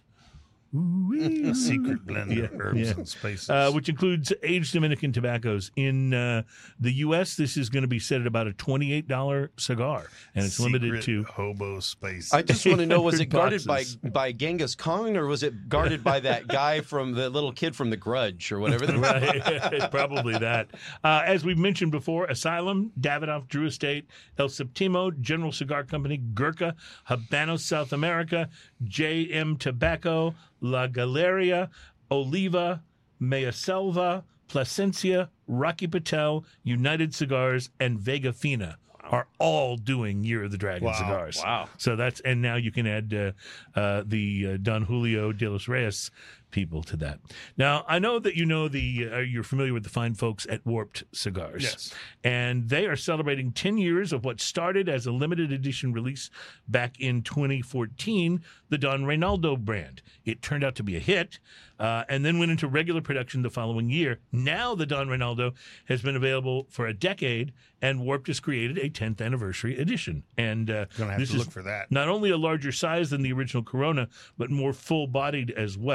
A secret blend Yeah, of herbs yeah. and spices. Uh, which includes aged Dominican tobaccos. In uh, the U S, this is going to be set at about a twenty-eight dollars cigar, and it's limited Secret to. hobo spices. I just want to know, was it guarded by, boxes. by Genghis Khan or was it guarded by that guy from the little kid from The Grudge or whatever? The Right, probably that. Uh, as we've mentioned before, Asylum, Davidoff Drew Estate, El Septimo, General Cigar Company, Gurkha, Habanos South America, J M Tobacco, La Galeria, Oliva, Maya Selva, Plasencia, Rocky Patel, United Cigars, and Vega Fina are all doing Year of the Dragon Wow. cigars. Wow. So that's, and now you can add uh, uh, the uh, Don Julio de los Reyes people to that. Now, I know that you know the, uh, you're familiar with the fine folks at Warped Cigars. Yes. And they are celebrating ten years of what started as a limited edition release back in twenty fourteen, the Don Reynaldo brand. It turned out to be a hit uh, and then went into regular production the following year. Now the Don Reynaldo has been available for a decade, and Warped has created a tenth anniversary edition. And uh, Gonna have this to is look for that. not only a larger size than the original Corona, but more full-bodied as well.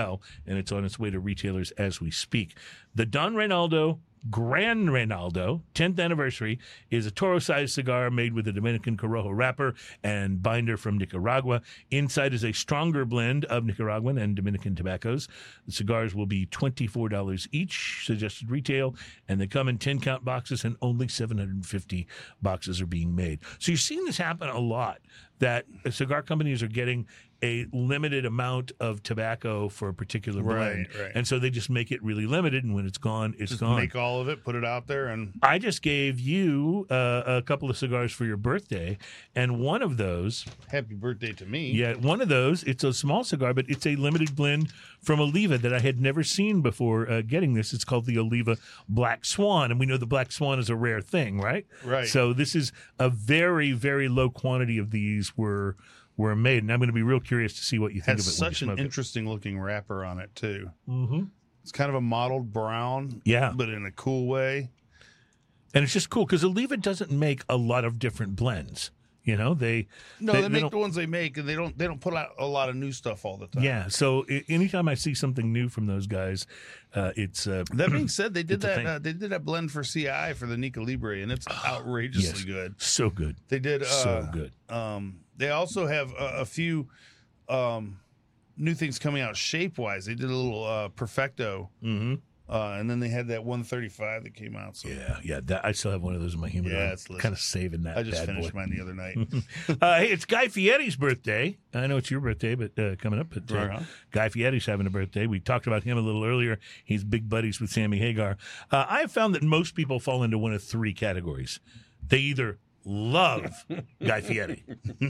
and it's on its way to retailers as we speak. The Don Reinaldo Gran Reinaldo tenth anniversary is a Toro-sized cigar made with a Dominican Corojo wrapper and binder from Nicaragua. Inside is a stronger blend of Nicaraguan and Dominican tobaccos. The cigars will be twenty-four dollars each, suggested retail, and they come in ten-count boxes, and only seven hundred fifty boxes are being made. So you're seeing this happen a lot, that cigar companies are getting a limited amount of tobacco for a particular blend. Right, right. And so they just make it really limited, and when it's gone, it's Just gone. make all of it, put it out there, and I just gave you uh, a couple of cigars for your birthday, and one of those, happy birthday to me. yeah, one of those, it's a small cigar, but it's a limited blend from Oliva that I had never seen before uh, getting this. It's called the Oliva Black Swan, and we know the Black Swan is a rare thing, right? Right. So this is a very, very low quantity of these were were made, and I'm going to be real curious to see what you think Has of it such when an you smoke interesting looking wrapper on it too. it. Mm-hmm. It's kind of a mottled brown, Yeah. but in a cool way. And it's just cool because Oliva doesn't make a lot of different blends. You know, they No, they, they, make don't- the ones they make, and they don't they don't put out a lot of new stuff all the time. Yeah, so I- anytime I see something new from those guys, uh, it's uh, That being said, they did It's a that. thing. Uh, they did that blend for C I for the Nica Libre, and it's outrageously yes, good. so good, They did uh, so good. Um, they also have a, a few um, new things coming out shape wise. They did a little uh, Perfecto, Mm-hmm. uh, and then they had that one thirty-five that came out. So Yeah, yeah. That, I still have one of those in my humidor. Yeah, it's delicious. kind of saving that. I just bad finished boy. mine the other night. uh, hey, it's Guy Fieri's birthday. I know it's your birthday, but uh, coming up. But uh, Right on. Guy Fieri's having a birthday. We talked about him a little earlier. He's big buddies with Sammy Hagar. Uh, I have found that most people fall into one of three categories. They either love Guy Fieri,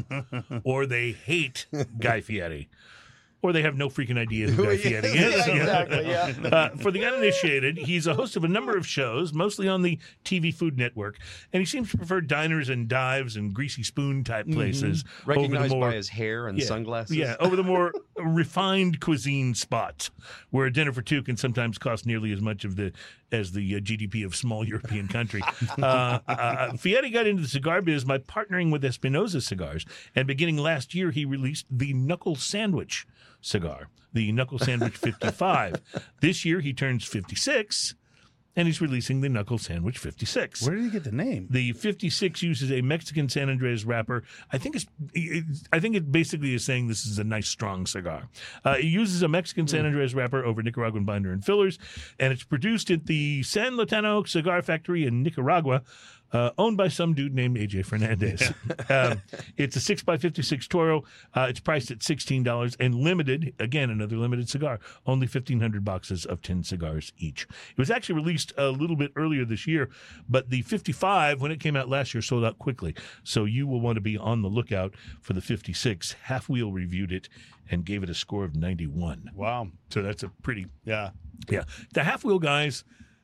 or they hate Guy Fieri, or they have no freaking idea who Guy Fieri is. Yeah, exactly, yeah. Uh, for the uninitiated, he's a host of a number of shows, mostly on the T V Food Network, and he seems to prefer diners and dives and greasy spoon type places. over the Recognized more- by his hair and yeah, sunglasses. Yeah, over the more refined cuisine spots, where a dinner for two can sometimes cost nearly as much of the as the uh, G D P of small European country. uh, uh, Fieri got into the cigar biz by partnering with Espinosa Cigars, and beginning last year, he released the Knuckle Sandwich cigar, the Knuckle Sandwich fifty-five. This year, he turns fifty-six, and he's releasing the Knuckle Sandwich fifty-six. Where did he get the name? The fifty-six uses a Mexican San Andres wrapper. I think it's, it, I think it basically is saying this is a nice strong cigar. Uh, it uses a Mexican San Andres wrapper over Nicaraguan binder and fillers, and it's produced at the San Lotano Cigar Factory in Nicaragua. Uh, owned by some dude named A J Fernandez. um, it's a six by fifty-six Toro. Uh, it's priced at sixteen dollars and limited, again, another limited cigar, only fifteen hundred boxes of ten cigars each. It was actually released a little bit earlier this year, but the fifty-five, when it came out last year, sold out quickly. So you will want to be on the lookout for the fifty-six. Half Wheel reviewed it and gave it a score of ninety-one. Wow. So that's a pretty, Yeah. yeah. The Half Wheel guys,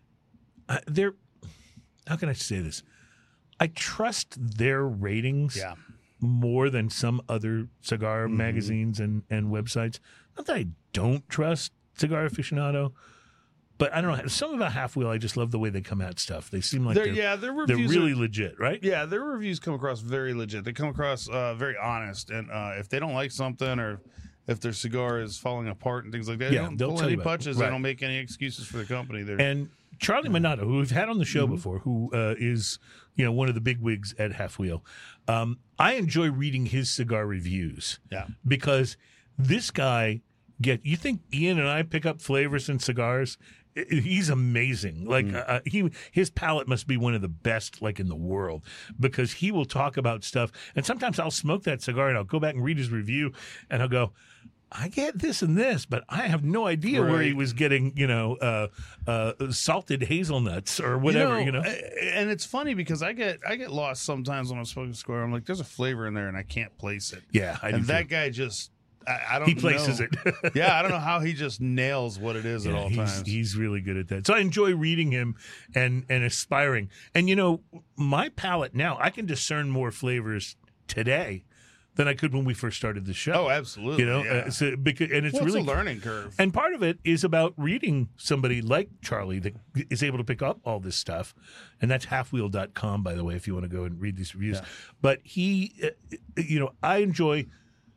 uh, they're, how can I say this? I trust their ratings Yeah. more than some other cigar Mm-hmm. magazines and, and websites. Not that I don't trust Cigar Aficionado, but I don't know. Something about Half Wheel, I just love the way they come at stuff. They seem like They're- they're, yeah, their they're reviews really are- legit, right? Yeah, their reviews come across very legit. They come across uh, very honest, and uh, if they don't like something or if their cigar is falling apart and things like that, Yeah, they don't they'll pull tell any you about it. punches. Right. They don't make any excuses for the company. They're And Charlie Minato, who we've had on the Mm-hmm. show before, who uh, is you know one of the big wigs at Half Wheel, um, I enjoy reading his cigar reviews. Yeah. because this guy get. You think Ian and I pick up flavors in cigars? I- He's amazing. Like Mm. uh, he, his palate must be one of the best, like in the world, because he will talk about stuff. And sometimes I'll smoke that cigar and I'll go back and read his review, and I'll go, I get this and this, but I have no idea where he Right. was getting, you know, uh, uh, salted hazelnuts or whatever, you know. a- And it's funny because I get I get lost sometimes when I'm smoking a cigar. I'm like, there's a flavor in there, and I can't place it. Yeah, I do and that too. guy just I, I don't. He places know. it. Yeah, I don't know how he just nails what it is at Yeah, all he's, times. he's really good at that. So I enjoy reading him and and aspiring. And you know, my palate now, I can discern more flavors today than I could when we first started the show. Oh, absolutely. You know, yeah. uh, so because and it's well, really it's a learning curve. And part of it is about reading somebody like Charlie that is able to pick up all this stuff. And that's half wheel dot com, by the way, if you want to go and read these reviews. But he, uh, you know, I enjoy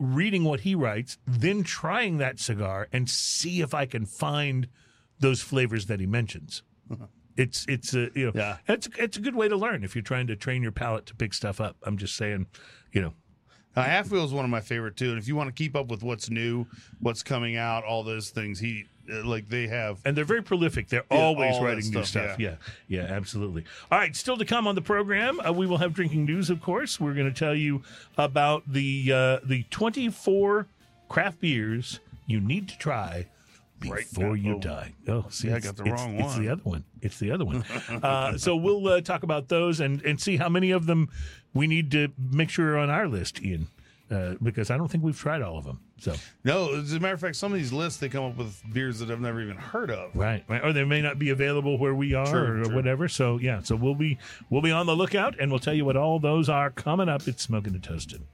reading what he writes, then trying that cigar and see if I can find those flavors that he mentions. It's it's a you know Yeah. it's it's a good way to learn if you're trying to train your palate to pick stuff up. I'm just saying, you know. Now, Half Wheel is one of my favorite too, and if you want to keep up with what's new, what's coming out, all those things, he uh, like they have. And they're very prolific. They're Yeah, always all that writing new stuff, stuff. Yeah. yeah, yeah, absolutely. All right, still to come on the program, uh, we will have drinking news, of course. We're going to tell you about the uh, the twenty-four craft beers you need to try Right before now. you Oh. die. Oh, see, Yeah, I it's- got the it's- wrong It's the one. other one. It's the other one. uh, so we'll uh, talk about those and, and see how many of them we need to make sure are on our list, Ian, uh, because I don't think we've tried all of them. So No, as a matter of fact, some of these lists they come up with beers that I've never even heard of. Right, right, or they may not be available where we are, True, or true. whatever. So yeah, so we'll be we'll be on the lookout, and we'll tell you what all those are coming up. It's Smoking and Toasted.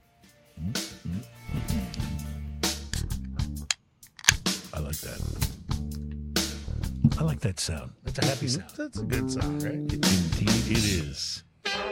I like that. I like that sound. That's a happy sound. That's a good sound, right? Indeed, it is.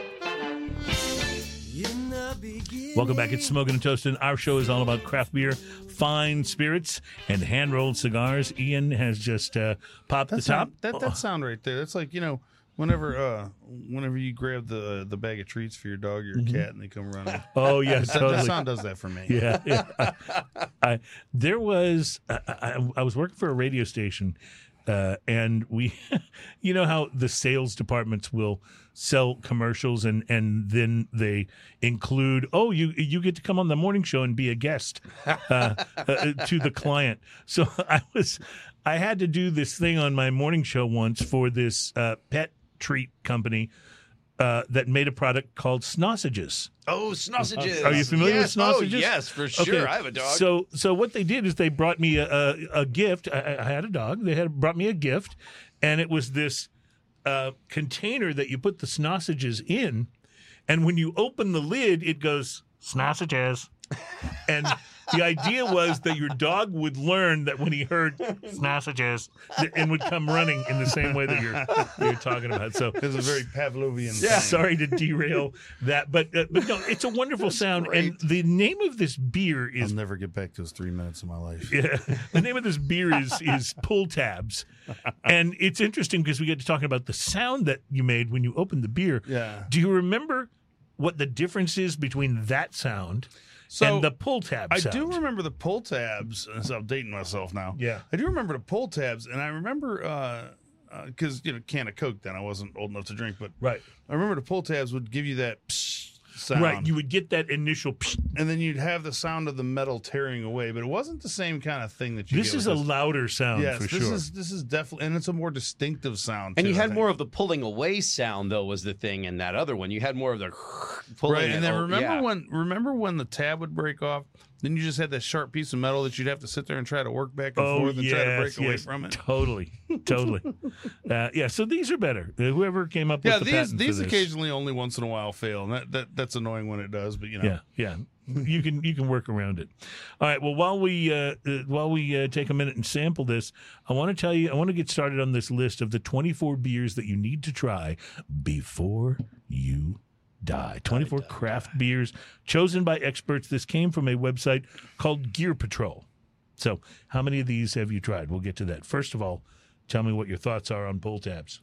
Welcome back. It's Smoking and Toasting. Our show is all about craft beer, fine spirits, and hand-rolled cigars. Ian has just uh, popped That's the top. That that sound right there. That's like you know, whenever uh, whenever you grab the the bag of treats for your dog or your cat and they come running. Oh yeah, That, that totally. sound does that for me. Yeah, yeah. I, I, there was I, I, I was working for a radio station, uh, and we, you know how the sales departments will sell commercials and and then they include, oh, you you get to come on the morning show and be a guest uh, uh, to the client. So I was I had to do this thing on my morning show once for this uh, pet treat company. Uh, that made a product called Snossages. Oh, sausages. Are you familiar yes. with sausages? Oh, yes, for sure. I have a dog. So, so what they did is they brought me a, a, a gift. I, I had a dog. They had brought me a gift, and it was this uh, container that you put the Snossages in, and when you open the lid, it goes Snossages, and the idea was that your dog would learn that when he heard Snossages, th- and would come running in the same way that you're you're talking about. So It's a very Pavlovian. yeah, thing. sorry to derail that, but uh, but no, it's a wonderful sound. And the name of this beer I'll is never get back those three minutes of my life. yeah, the name of this beer is is Pull Tabs, and it's interesting because we get to talking about the sound that you made when you opened the beer. Yeah. Do you remember what the difference is between that sound So, and the pull tab I sound? do remember the pull tabs. So I'm dating myself now. Yeah. I do remember the pull tabs, and I remember because uh, uh, you know, can of Coke. Then I wasn't old enough to drink, but Right. I remember the pull tabs would give you that psh sound, Right, you would get that initial. Psh. and then you'd have the sound of the metal tearing away. But it wasn't the same kind of thing that you. This get is a with this. louder sound Yes, for this sure. is this is definitely, and it's a more distinctive sound. and too, you I had think. more of the pulling away sound, though, was the thing in that other one. You had more of the pulling right, it and then o- remember yeah. when remember when the tab would break off? Then you just had that sharp piece of metal that you'd have to sit there and try to work back and Oh, forth and try to break yes, away yes, from it. Totally, totally. uh, yeah, so these are better. Uh, whoever came up Yeah, with the these patent for these this. occasionally only once in a while fail, and that, that that's annoying when it does. But you know, Yeah, yeah. You can you can work around it. All right. Well, while we uh, uh, while we uh, take a minute and sample this, I want to tell you. I want to get started on this list of the twenty-four beers that you need to try before you die. twenty-four craft beers chosen by experts. This came from a website called Gear Patrol. So, how many of these have you tried? We'll get to that. First of all, tell me what your thoughts are on pull tabs.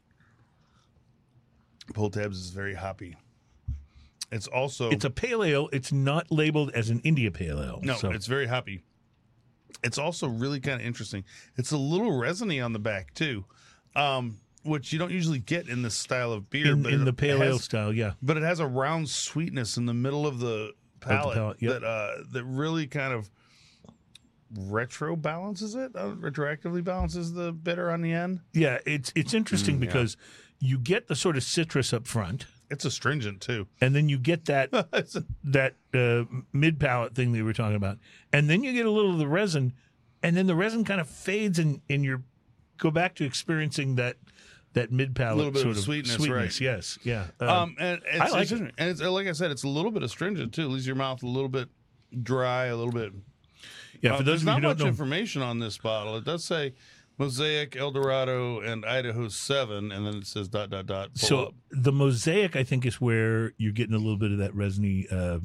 pull tabs is very hoppy. It's also It's a pale ale. It's not labeled as an India pale ale. no, so. it's very hoppy. It's also really kind of interesting. It's a little resiny on the back too, um, which you don't usually get in this style of beer. in, but in it the pale has, ale style. Yeah. but it has a round sweetness in the middle of the palate, palate, yep. that uh, that really kind of retro balances it. Uh, retroactively balances the bitter on the end. Yeah, it's it's Mm, interesting because you get the sort of citrus up front, It's astringent too. and then you get that It's a- that uh, mid palate thing that we were talking about, and then you get a little of the resin, and then the resin kind of fades, and and you go back to experiencing that that mid palate Little bit sort of sweetness, sweetness. right. Yes, yeah. Um, Um, and it's, I like it's it. interesting. And it's like I said, it's a little bit astringent too. It leaves your mouth a little bit dry, a little bit. yeah, Uh, for those there's of you not who don't much know, information on this bottle. It does say Mosaic, El Dorado, and Idaho seven, and then it says dot dot dot. Pull so up. the mosaic, I think, is where you're getting a little bit of that resiny uh,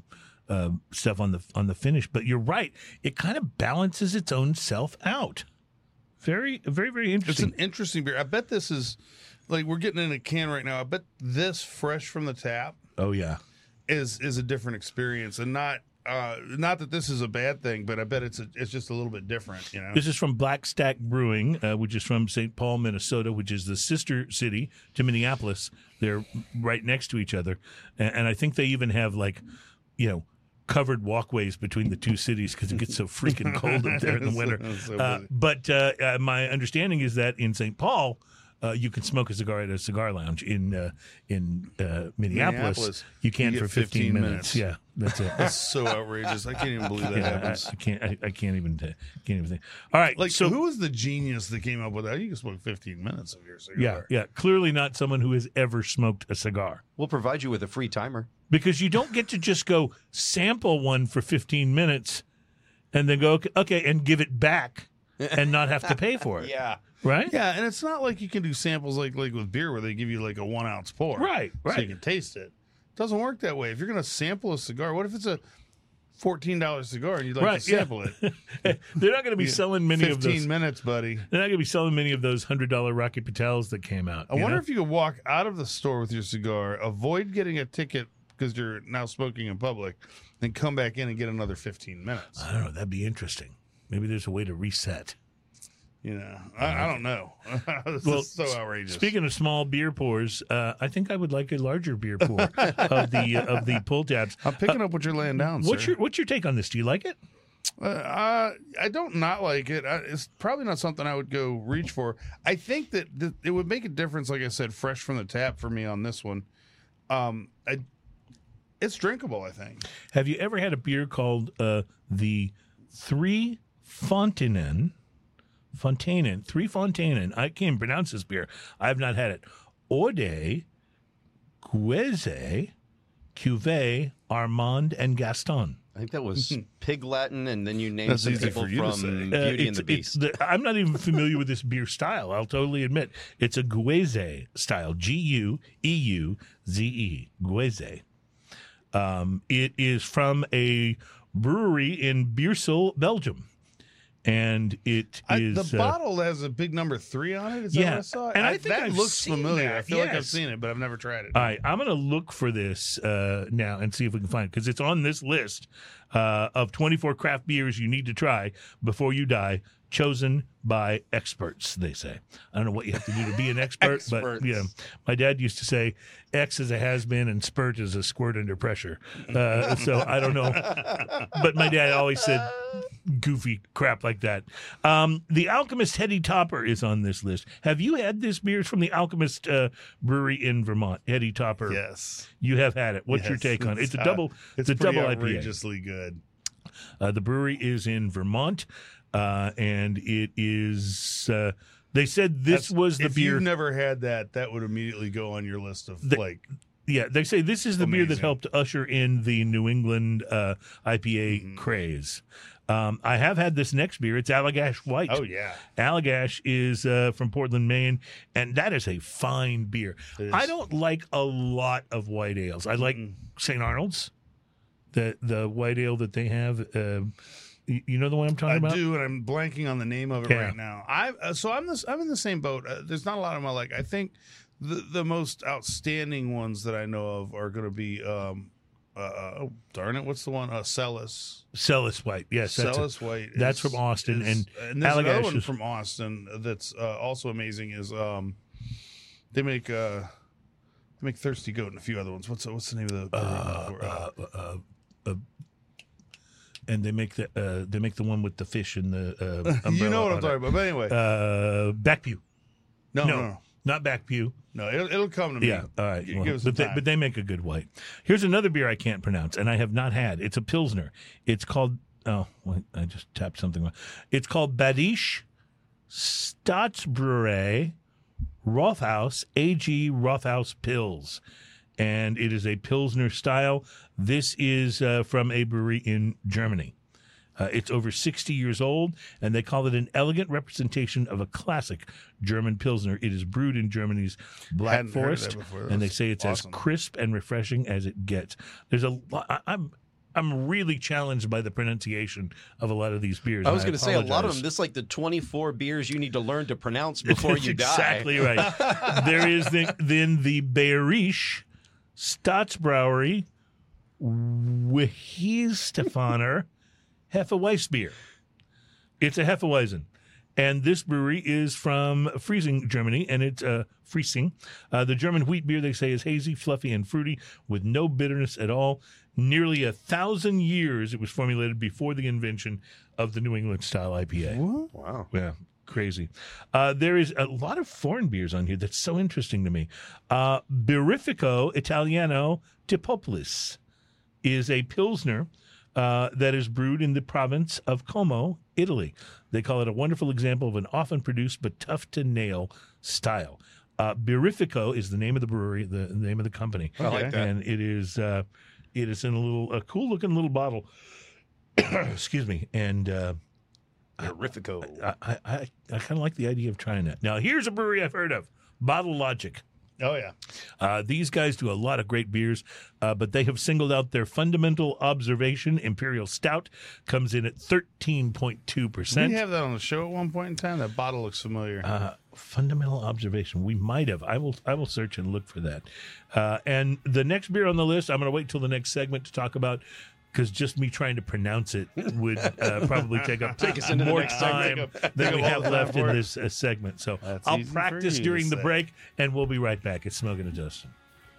uh, stuff on the on the finish. But you're right; it kind of balances its own self out. Very, very, very It's interesting. an interesting beer. I bet this is like we're getting in a can right now. I bet this fresh from the tap oh yeah, is is a different experience, and not uh, not that this is a bad thing, but I bet it's a, it's just a little bit different. You know, this is from Black Stack Brewing, uh, which is from Saint Paul, Minnesota, which is the sister city to Minneapolis. They're right next to each other, and, and I think they even have like, you know, covered walkways between the two cities because it gets so freaking cold up there in the winter. That's so Uh, busy. but uh, uh, my understanding is that in Saint Paul, uh, you can smoke a cigar at a cigar lounge. In uh, in uh, Minneapolis, Minneapolis, you can you for get fifteen, fifteen minutes. minutes. Yeah, that's it. That's so outrageous. I can't even believe that Yeah, I, happens. I can't. I, I can't even. Can't even think. All right. Like, so who was the genius that came up with that? You can smoke fifteen minutes of your cigar. yeah, yeah. Clearly not someone who has ever smoked a cigar. We'll provide you with a free timer. Because you don't get to just go sample one for fifteen minutes and then go, okay, and give it back and not have to pay for it. Yeah. Right? Yeah, and it's not like you can do samples like like with beer where they give you like a one ounce pour. Right, So right. you can taste it. It doesn't work that way. If you're going to sample a cigar, what if it's a fourteen dollar cigar and you'd like Right, to yeah. sample it? They're not going to be selling many of fifteen those. minutes, buddy. They're not going to be selling many of those one hundred dollar Rocky Patels that came out. I you wonder know? if you could walk out of the store with your cigar, avoid getting a ticket because you're now smoking in public, then come back in and get another fifteen minutes. I don't know. That'd be interesting. Maybe there's a way to reset. You know, I, I don't know. This Well, is so outrageous. Speaking of small beer pours, uh, I think I would like a larger beer pour of the uh, of the pull tabs. I'm picking up what you're laying down, What's sir. your What's your take on this? Do you like it? Uh, uh, I don't not like it. I, it's probably not something I would go reach for. I think that th- it would make a difference, like I said, fresh from the tap for me on this one. Um, I, it's drinkable, I think. Have you ever had a beer called uh, the Three Fontainen? Fontainen, Three Fontainen. I can't pronounce this beer. I have not had it. Ode, Gueze, Cuvée, Armand, and Gaston. I think that was Pig Latin, and then you named That's some easy people for you to from say. Beauty Uh, and it's- the it's Beast. the- I'm not even familiar with this beer style. I'll totally admit. It's a Gueze style. G U E U Z E. Gueze. Um, it is from a brewery in Beersel, Belgium. And it I, is the uh, bottle has a big number three on it. Is that Yeah, what I saw? and I think that I've looks seen familiar. that, I feel like I've yes. seen it, but I've never tried it. All right, I'm going to look for this uh, now and see if we can find it because it's on this list uh, of twenty-four craft beers you need to try before you die, chosen by experts, they say. I don't know what you have to do to be an expert, but Experts. yeah, my dad used to say X is a has-been and spurt is a squirt under pressure. Uh, so I don't know. But my dad always said goofy crap like that. Um, the Alchemist Heady Topper is on this list. Have you had this beer? It's from the Alchemist uh, Brewery in Vermont, Heady Topper. Yes. You have had it. What's your Yes. take on it? It's a uh, double. It's, a pretty double I P A. outrageously good. Uh, the brewery is in Vermont, uh, and it is. Uh, they said this That's- was the if beer. you've never had that, that would immediately go on your list of The- like. Yeah, they say this is the beer that Amazing. helped usher in the New England uh, I P A Mm-hmm. craze. Um, I have had this next beer. It's Allagash White. Oh yeah. Allagash is uh, from Portland, Maine, and that is a fine beer. It is. I don't like a lot of white ales. I like Saint Arnold's, the the white ale that they have. Uh, you, you know the one I'm talking I about? do, and I'm blanking on the name of it Yeah. right now. I uh, so I'm this. I'm in the same boat. Uh, there's not a lot of them I like. I think the the most outstanding ones that I know of are going to be. Um, uh, uh, oh darn it! What's the one? Uh, Celis. Celis White. Yes, that's it. Celis White. that's is- from Austin, is- and and there's another Allagash one is- from Austin that's uh, also amazing. Is um, they make uh, they make Thirsty Goat and a few other ones. What's what's the name of the? Uh, brewery? uh, uh, uh, and they make the uh, they make the one with the fish and the uh, umbrella. you know what I'm on talking it. about. But anyway, Uh, Backpew. no, no, no, no, not Backpew. no. It'll, it'll come to me. Yeah, all right. G- Well, give us but, some they, time. but they make a good white. Here's another beer I can't pronounce, and I have not had. It's a Pilsner. It's called, oh, wait, I just tapped something wrong. It's called Badisch Staatsbräu Rothaus A G Rothaus Pils. And it is a Pilsner style. This is uh, from a brewery in Germany. Uh, it's over sixty years old, and they call it an elegant representation of a classic German Pilsner. It is brewed in Germany's Black Hadn't heard of that Forest, before. and they That's say it's awesome. as crisp and refreshing as it gets. There's a lot. I, I'm I'm really challenged by the pronunciation of a lot of these beers. I was going to say, a lot of them, this is like the twenty-four beers you need to learn to pronounce before you exactly die. Exactly right. There is the, then the Bayerisch Staatsbrouwerij Wehestefaner Hefeweizen. It's a Hefeweizen. And this brewery is from Friesing, Germany, and it's uh, Friesing. Uh, the German wheat beer, they say, is hazy, fluffy, and fruity with no bitterness at all. Nearly a thousand years it was formulated before the invention of the New England-style I P A. What? Wow. Yeah, crazy. Uh, there is a lot of foreign beers on here that's so interesting to me. Uh, Birrifico Italiano Tipopolis is a Pilsner uh, that is brewed in the province of Como, Italy. They call it a wonderful example of an often produced but tough-to-nail style. Uh, Birrifico is the name of the brewery, the, the name of the company. I like that. And it is uh, it is in a little a cool-looking little bottle. Excuse me. And uh, Terrifico. I, I, I, I kind of like the idea of trying that. Now, here's a brewery I've heard of, Bottle Logic. Oh, yeah. Uh, these guys do a lot of great beers, uh, but they have singled out their Fundamental Observation Imperial Stout. Comes in at thirteen point two Did percent. we have that on the show at one point in time? That bottle looks familiar. Uh, fundamental Observation. We might have. I will I will search and look for that. Uh, and the next beer on the list, I'm going to wait till the next segment to talk about, because just me trying to pronounce it would uh, probably take up Take us into the more next time segment. than Take we up all have the left time in for it. this uh, segment. So That's I'll easy for practice you to during the say. break, and we'll be right back. It's Smoking and Toasting.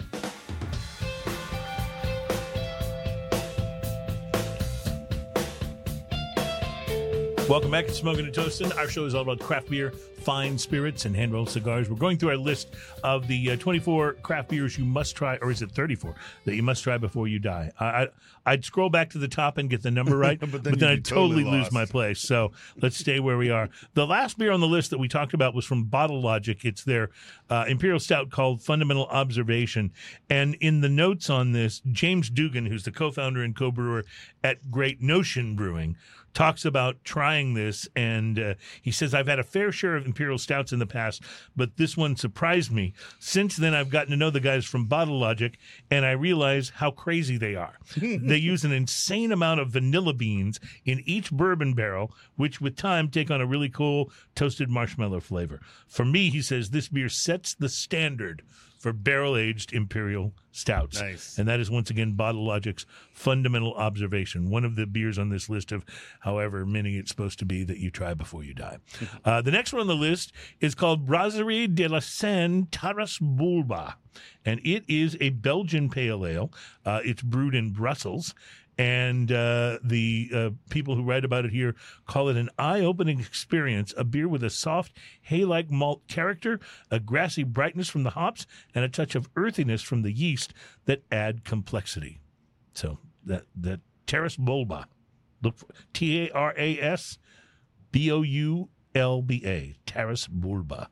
Welcome back to Smoking and Toasting. Our show is all about craft beer, fine spirits, and hand-rolled cigars. We're going through our list of the uh, twenty-four craft beers you must try, or is it thirty-four, that you must try before you die. I, I, I'd scroll back to the top and get the number right, but But then, then you'd I'd be totally, totally lose lost. my place. So let's stay where we are. The last beer on the list that we talked about was from Bottle Logic. It's their uh, Imperial Stout called Fundamental Observation. And in the notes on this, James Dugan, who's the co-founder and co-brewer at Great Notion Brewing, talks about trying this, and uh, he says, I've had a fair share of Imperial Stouts in the past, but this one surprised me. Since then, I've gotten to know the guys from Bottle Logic, and I realize how crazy they are. They use an insane amount of vanilla beans in each bourbon barrel, which with time take on a really cool toasted marshmallow flavor. For me, he says, this beer sets the standard for barrel-aged Imperial Stouts. Nice. And that is, once again, Bottle Logic's Fundamental Observation, one of the beers on this list of however many it's supposed to be that you try before you die. uh, the next one on the list is called Brasserie de la Seine Taras Bulba, and it is a Belgian pale ale. Uh, it's brewed in Brussels. And uh, the uh, people who write about it here call it an eye-opening experience, a beer with a soft, hay-like malt character, a grassy brightness from the hops, and a touch of earthiness from the yeast that add complexity. So that that Taras Bulba, look for T A R A S B O U L B A, Taras Bulba.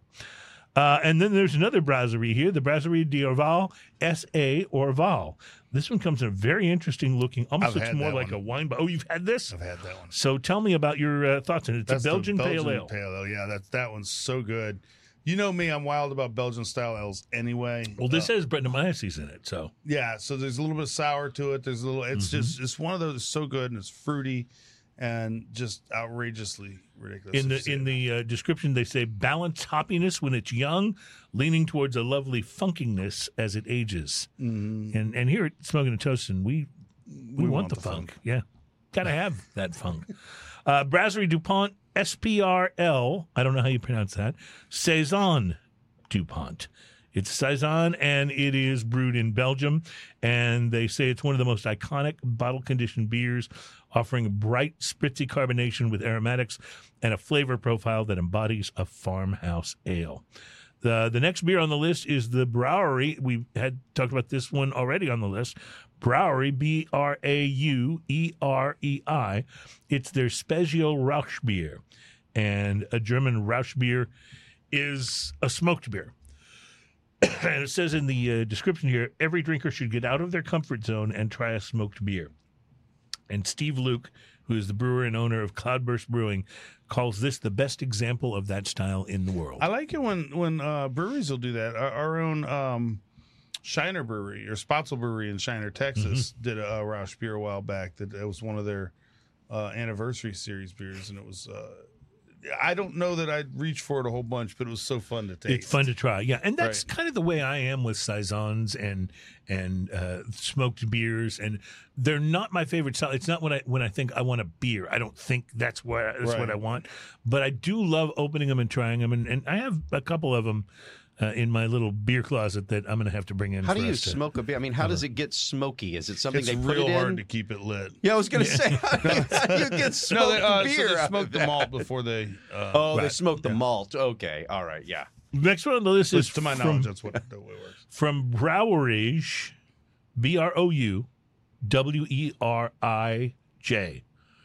Uh, and then there's another brasserie here, the Brasserie d'Orval, S A Orval. This one comes in a very interesting looking, almost I've looks had more that like one. a wine. But oh, you've had this? I've had that one. So tell me about your uh, thoughts on it. It's That's a the Belgian, pale ale. Pale ale. Yeah, that's that one's so good. You know me, I'm wild about Belgian style ales anyway. Well, this Uh, has Brettanomyces in it, so yeah, so there's a little bit of sour to it. There's a little. It's Mm-hmm. just it's one of those that's so good and it's fruity and just outrageously ridiculous. in the It's- in the uh, description they say balanced hoppiness when it's young, leaning towards a lovely funkiness as it ages. Mhm. And and here at Smoking and Toasting, we we, want, want the, the funk. funk. Yeah, gotta have that funk. Uh, Brasserie Dupont, S P R L. I don't know how you pronounce that. Saison Dupont. It's Saison, and it is brewed in Belgium. And they say it's one of the most iconic bottle-conditioned beers, offering a bright, spritzy carbonation with aromatics and a flavor profile that embodies a farmhouse ale. The the next beer on the list is the Brauerei. We had talked about this one already on the list. Brauerei, B R A U E R E I. It's their Spezial Rauch beer. And a German Rauch beer is a smoked beer. And it says in the uh, description here, every drinker should get out of their comfort zone and try a smoked beer. And Steve Luke, who is the brewer and owner of Cloudburst Brewing, calls this the best example of that style in the world. I like it when when uh, breweries will do that. Our, our own um, Shiner Brewery or Spotzel Brewery in Shiner, Texas, Mm-hmm. did a, a Roush beer a while back. That it was one of their uh, anniversary series beers, and it was. Uh, I don't know that I'd reach for it a whole bunch, but it was so fun to taste. It's fun to try, yeah, and that's Right. kind of the way I am with saisons and and uh, smoked beers, and they're not my favorite style. It's not when I when I think I want a beer. I don't think that's what that's Right. what I want, but I do love opening them and trying them, and, and I have a couple of them uh, in my little beer closet that I'm going to have to bring in. How for do you us to- smoke a beer? I mean, how does it get smoky? Is it something It's they put real it hard in? to keep it lit. Yeah, I was going to say, how do you, how do you get smoked No, they, uh, beer? so they out smoked of the that? malt before they. Uh, Oh, they Right. smoked the malt. Okay, all right, yeah. Next one on the list is which, to my from, knowledge, that's what the way it works. from Brouwerij, B R O U W E R I J.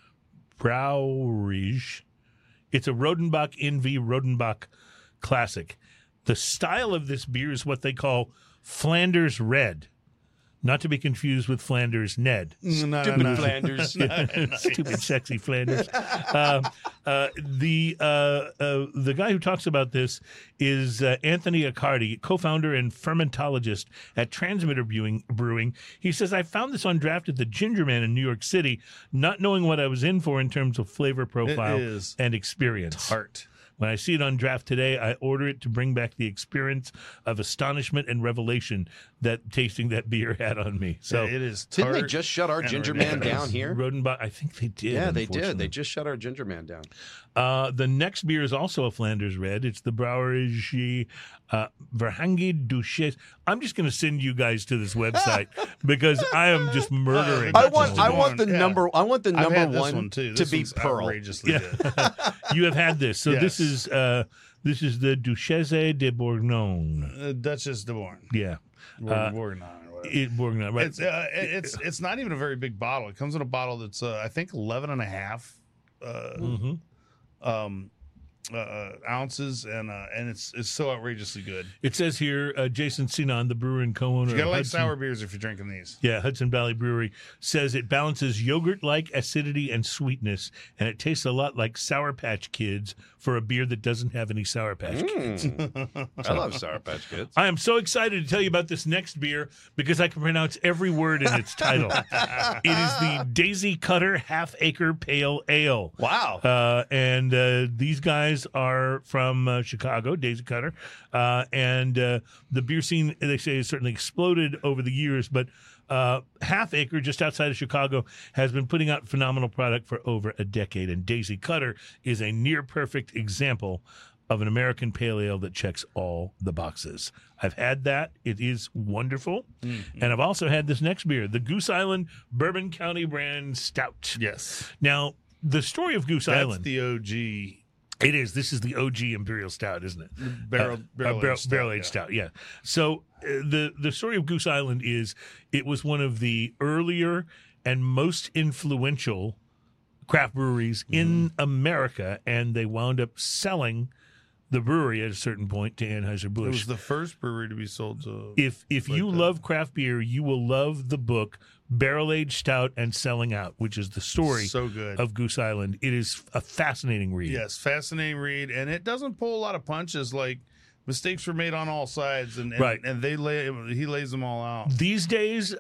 Brouwerij. It's a Rodenbach N V Rodenbach classic. The style of this beer is what they call Flanders Red, not to be confused with Flanders Ned. No, Stupid no, no. Flanders. Stupid, sexy Flanders. Uh, uh, the uh, uh, the guy who talks about this is uh, Anthony Accardi, co-founder and fermentologist at Transmitter Brewing. Brewing. He says, I found this on draft at the Ginger Man in New York City, not knowing what I was in for in terms of flavor profile is and experience. Tart. When I see it on draft today, I order it to bring back the experience of astonishment and revelation that tasting that beer had on me. So Yeah, it is. Didn't they tart just shut our and Ginger Man ridiculous. down here? Rodenbach, I think they did. Yeah, they did. unfortunately. They just shut our Ginger Man down. Uh, the next beer is also a Flanders Red. It's the Brouwerij uh, Verhangi Duchesse. I'm just going to send you guys to this website because I am just murdering. Uh, I That's want, just I the want the one, yeah. number. I want the I've number had this one, one too. to This be one's Pearl. outrageously good. You have had this. So this Yes. is uh, this is the Duchesse de Bourgogne. Uh, Duchess de Born. Yeah, Or Bourgogne or whatever. it, Bourgogne. Right. It's uh, it- it's it's not even a very big bottle. It comes in a bottle that's uh, I think eleven and a half uh, Mhm. um, uh, uh, ounces, and uh, and it's it's so outrageously good. It says here, uh, Jason Sinon, the brewer and co-owner You gotta of like Hudson, sour beers if you're drinking these. yeah, Hudson Valley Brewery, says it balances yogurt-like acidity and sweetness, and it tastes a lot like Sour Patch Kids for a beer that doesn't have any Sour Patch Kids. Mm. I love Sour Patch Kids. I am so excited to tell you about this next beer because I can pronounce every word in its title. It is the Daisy Cutter Half Acre Pale Ale. Wow. Uh, and uh, these guys are from uh, Chicago, Daisy Cutter. Uh, and uh, the beer scene, they say, has certainly exploded over the years. But uh, Half Acre, just outside of Chicago, has been putting out phenomenal product for over a decade. And Daisy Cutter is a near perfect example of an American pale ale that checks all the boxes. I've had that. It is wonderful. Mm-hmm. And I've also had this next beer, the Goose Island Bourbon County Brand Stout. Yes, Now, the story of Goose that's Island. the O G It is. This is the O G Imperial Stout, isn't it? barrel Uh, barrel uh, barrel, aged stout, barrel aged yeah. stout. Yeah. So uh, the the story of Goose Island is it was one of the earlier and most influential craft breweries in Mm-hmm. America, and they wound up selling the brewery at a certain point to Anheuser It Busch. was the first brewery to be sold to. If if like you that. love craft beer, you will love the book Barrel Aged Stout and Selling Out, which is the story so good. of Goose Island. It is a fascinating read. Yes, fascinating read, and it doesn't pull a lot of punches. Like mistakes were made on all sides, and, and Right. and they lay he lays them all out. These days,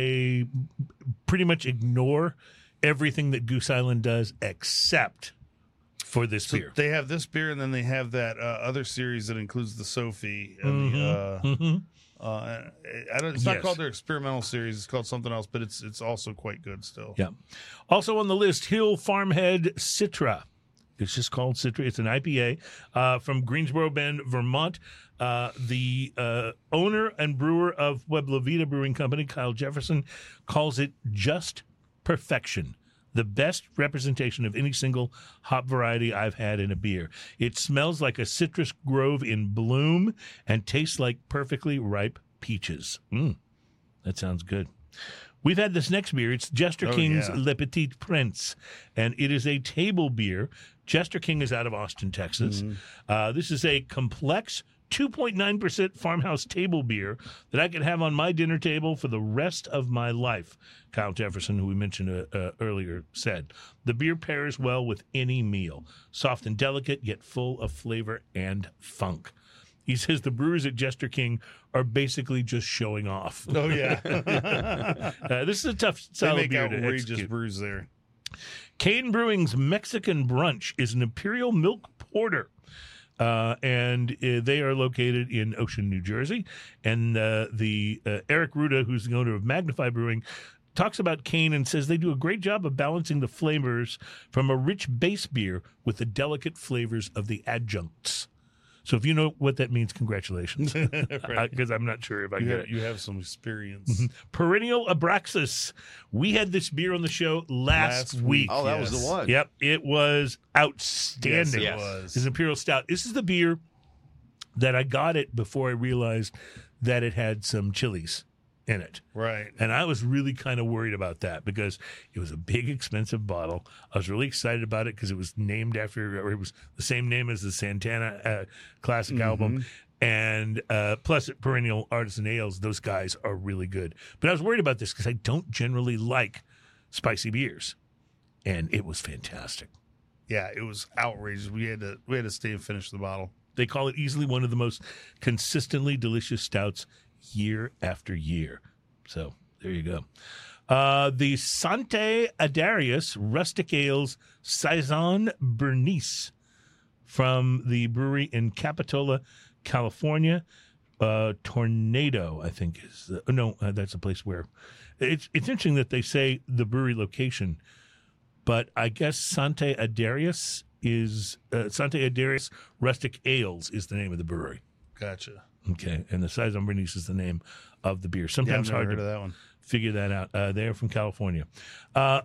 I pretty much ignore everything that Goose Island does except for this So beer. they have this beer, and then they have that uh, other series that includes the Sophie. And the, uh, Mhm. uh, I don't, it's not Yes. called their experimental series; it's called something else, but it's it's also quite good still. Yeah. Also on the list, Hill Farmhead Citra. It's just called Citra. It's an I P A uh, from Greensboro Bend, Vermont. Uh, the uh, owner and brewer of Puebla Vida Brewing Company, Kyle Jefferson, calls it just perfection. The best representation of any single hop variety I've had in a beer. It smells like a citrus grove in bloom and tastes like perfectly ripe peaches. Mm, that sounds good. We've had this next beer. It's Jester Oh, King's yeah. Le Petit Prince, and it is a table beer. Jester King is out of Austin, Texas. Mm-hmm. Uh, this is a complex two point nine percent farmhouse table beer that I could have on my dinner table for the rest of my life, Kyle Jefferson, who we mentioned uh, uh, earlier, said. The beer pairs well with any meal. Soft and delicate, yet full of flavor and funk. He says the brewers at Jester King are basically just showing off. Oh yeah, uh, this is a tough they style of make beer to outrageous execute. brews there. Cane Brewing's Mexican Brunch is an imperial milk porter. Uh, and uh, they are located in Ocean, New Jersey. And uh, the uh, Eric Ruda, who's the owner of Magnify Brewing, talks about Cane and says they do a great job of balancing the flavors from a rich base beer with the delicate flavors of the adjuncts. So if you know what that means, congratulations, because I'm not sure if I You get have, it. you have some experience. Perennial Abraxas. We had this beer on the show last, Last week. week. Oh, that was Yes. the one. Yep, it was outstanding. Yes, it Yes. was. His Imperial Stout. This is the beer that I got it before I realized that it had some chilies in it. Right. And I was really kind of worried about that because it was a big, expensive bottle. I was really excited about it because it was named after, or it was the same name as the Santana uh, classic Mm-hmm. album. And uh, plus, at Perennial Artisan Ales, those guys are really good. But I was worried about this because I don't generally like spicy beers. And it was fantastic. Yeah, it was outrageous. We had to we had to stay and finish the bottle. They call it easily one of the most consistently delicious stouts year after year. So there you go. Uh, the Sante Adarius Rustic Ales Saison Bernice from the brewery in Capitola, California. Uh, Tornado, I think is the, no, uh, that's a place where it's it's interesting that they say the brewery location, but I guess Sante Adarius is uh, Sante Adarius Rustic Ales is the name of the brewery. Gotcha. Okay, and the Saison Bernice is the name of the beer. Yeah, I've Sometimes never hard heard to of that one. figure that out. Uh, they're from California. Uh,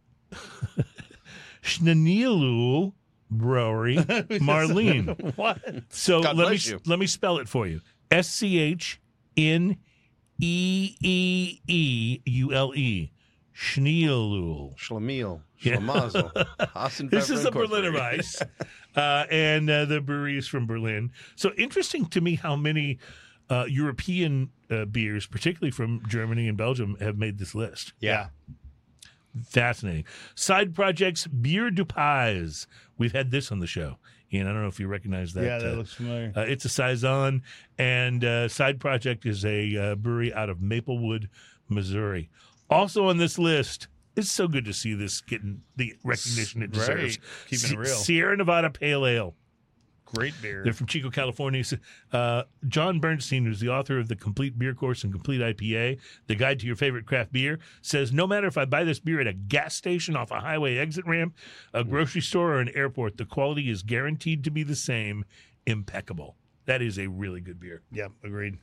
Schnanielu Brewery, Marlene. What? So God let me bless you. let me spell it for you. S C H N E E E U L E. Schneelul. Schlemiel, Yeah. Schlemazel, Hassen This Pfeffer is a Incorporated. Berliner Weiss, uh, and uh, the brewery is from Berlin. So interesting to me how many uh, European uh, beers, particularly from Germany and Belgium, have made this list. Yeah. Fascinating. Side projects, Bier du Pais. We've had this on the show. Ian, I don't know if you recognize that. yeah, that uh, looks familiar. uh, it's a Saison, and uh, Side Project is a uh, brewery out of Maplewood, Missouri. Also on this list, it's so good to see this getting the recognition it deserves. Right. Keeping it real. Sierra Nevada Pale Ale. Great beer. They're from Chico, California. Uh, John Bernstein, who's the author of the Complete Beer Course and Complete I P A, the guide to your favorite craft beer, says no matter if I buy this beer at a gas station, off a highway exit ramp, a grocery store, or an airport, the quality is guaranteed to be the same, impeccable. That is a really good beer. Yeah, agreed.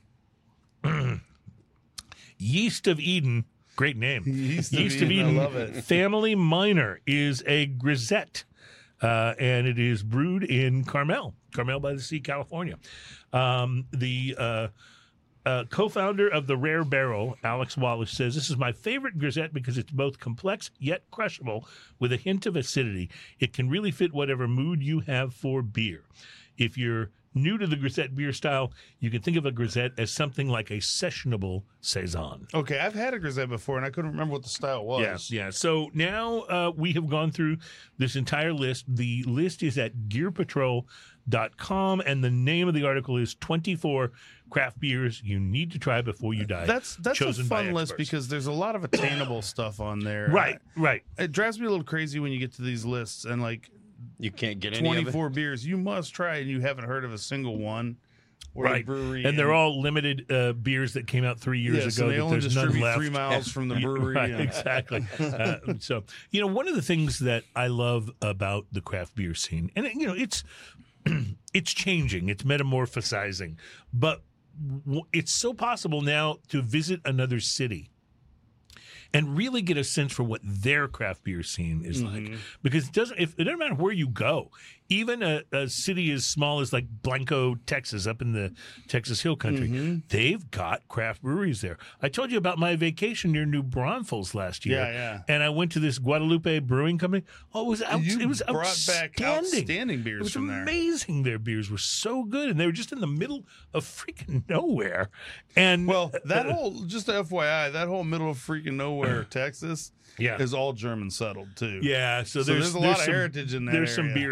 Yeast of Eden, great name. Yeast of Eden, I love it. Family Minor is a grisette, uh, and it is brewed in Carmel, Carmel by the Sea, California. Um, the uh, uh, co-founder of the Rare Barrel, Alex Wallace, says, this is my favorite grisette because it's both complex yet crushable with a hint of acidity. It can really fit whatever mood you have for beer. If you're new to the grisette beer style, you can think of a grisette as something like a sessionable saison. Okay, I've had a grisette before, and I couldn't remember what the style was. Yes, yeah. So now uh, we have gone through this entire list. The list is at gear patrol dot com, and the name of the article is twenty-four craft beers you need to try before you die. That's that's chosen a by fun list experts. because there's a lot of attainable stuff on there. Right, right. I- it drives me a little crazy when you get to these lists and like You can't get any of it. twenty-four beers you must try, and you haven't heard of a single one. Or a Right. brewery, And they're all limited uh, beers that came out three years yes, ago. and they that only there's none distribute left. three miles from the brewery. Right, and- exactly. uh, so, you know, one of the things that I love about the craft beer scene, and you know, it's it's changing, it's metamorphosizing, but w- it's so possible now to visit another city and really get a sense for what their craft beer scene is like, because it doesn't. If it doesn't matter where you go, even a, a city as small as like Blanco, Texas, up in the Texas Hill Country, they've got craft breweries there. I told you about my vacation near New Braunfels last year, Yeah, yeah. and I went to this Guadalupe Brewing Company. Oh, it was out, You it was brought outstanding. back outstanding beers It was from there. amazing. Their beers were so good, and they were just in the middle of freaking nowhere. And Well, that whole just a F Y I, that whole middle of freaking nowhere Texas Yeah. is all German settled too. yeah, so, So there's, there's a lot of some- heritage in that There's some area. beer heritage.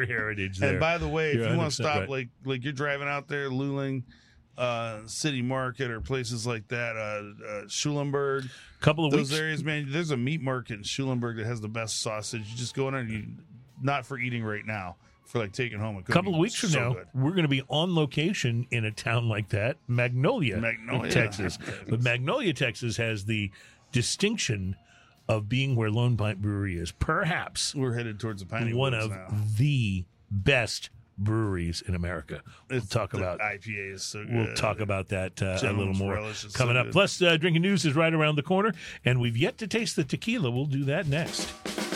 advantage there. And by the way, You're if you want to one hundred percent stop, right. like like you're driving out there, Luling, uh, City Market, or places like that, uh, uh, Schulenburg, couple of those weeks. areas, man. There's a meat market in Schulenburg that has the best sausage. You just go in there, and you not for eating right now, for like taking home. A couple of weeks from so now, good. we're going to be on location in a town like that, Magnolia, Magnolia. Texas. But Magnolia, Texas has the distinction of being where Lone Pint Brewery is, perhaps We're headed towards the Piney one Woods of now. the best breweries in America. We'll It's- talk the about I P A is so good. We'll talk about that uh, a little Gentleman's more Relish is coming so up. good. Plus, uh, Drinking News is right around the corner, and we've yet to taste the tequila. We'll do that next.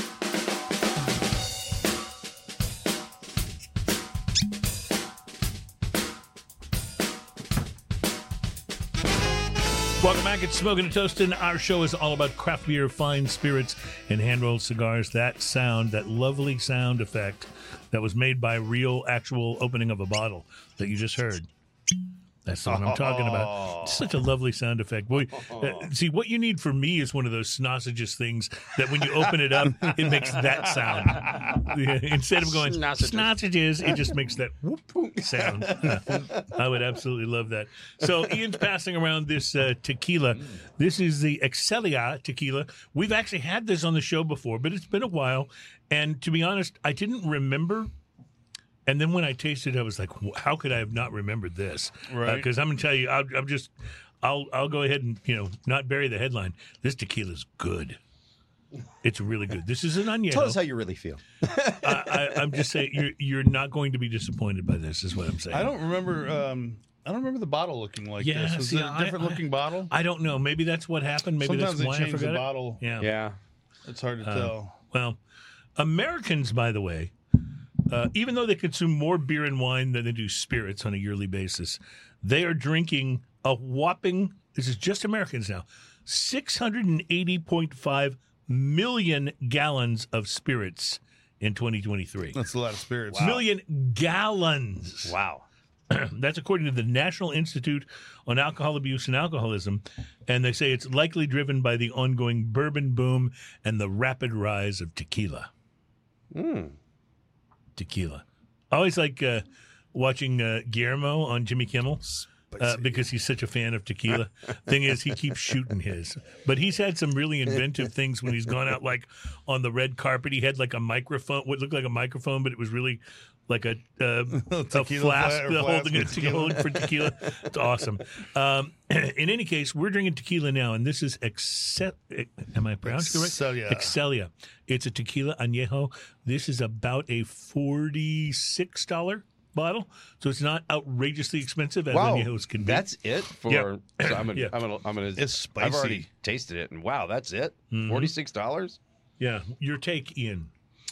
Welcome back. It's Smoking and Toasting. Our show is all about craft beer, fine spirits, and hand-rolled cigars. That sound, that lovely sound effect that was made by real, actual opening of a bottle that you just heard. That's the one I'm talking about. It's such a lovely sound effect. Boy, uh, see, what you need for me is one of those snossages things that when you open it up, it makes that sound. Yeah, instead of going, Snossages. snossages, it just makes that whoop, whoop sound. I would absolutely love that. So Ian's passing around this uh, tequila. This is the Excelia tequila. We've actually had this on the show before, but it's been a while. And to be honest, I didn't remember. And then when I tasted it, I was like, how could I have not remembered this? Right. Because I'm going to tell you, I'll, I'm just, I'll I'll go ahead and, you know, not bury the headline. This tequila's good. It's really good. This is an añejo. Tell us how you really feel. I, I, I'm just saying, you're, you're not going to be disappointed by this, is what I'm saying. I don't remember. Um, I don't remember the bottle looking like Yeah, this. Was see, it a I- different I- looking bottle? I don't know. Maybe that's what happened. Maybe Sometimes that's they why I change forgot the it. bottle. Yeah. Yeah. It's hard to Uh, tell. Well, Americans, by the way, uh, even though they consume more beer and wine than they do spirits on a yearly basis, they are drinking a whopping, this is just Americans now, six hundred eighty point five million gallons of spirits in twenty twenty-three. That's a lot of spirits. Million gallons. Wow. That's according to the National Institute on Alcohol Abuse and Alcoholism. And they say it's likely driven by the ongoing bourbon boom and the rapid rise of tequila. Mm. Tequila. I always like uh, watching uh, Guillermo on Jimmy Kimmel uh, because he's such a fan of tequila. Thing is, he keeps shooting his. But he's had some really inventive things when he's gone out, like on the red carpet. He had like a microphone, what looked like a microphone, but it was really like a, uh, a Tequila flask fla- or uh, flask holding with it to tequila. hold for tequila. It's awesome. Um, in any case, we're drinking tequila now, and this is Excel. Am I pronouncing it right? Excelia. Excelia. It's a tequila añejo. This is about a forty-six dollars bottle, so it's not outrageously expensive as Wow. añejos can be. That's it for. Yeah. So I'm gonna. Yeah. I'm gonna. I'm gonna. It's I've already spicy. tasted it, and wow, that's it. Mm-hmm. Forty-six dollars. Yeah. Your take, Ian.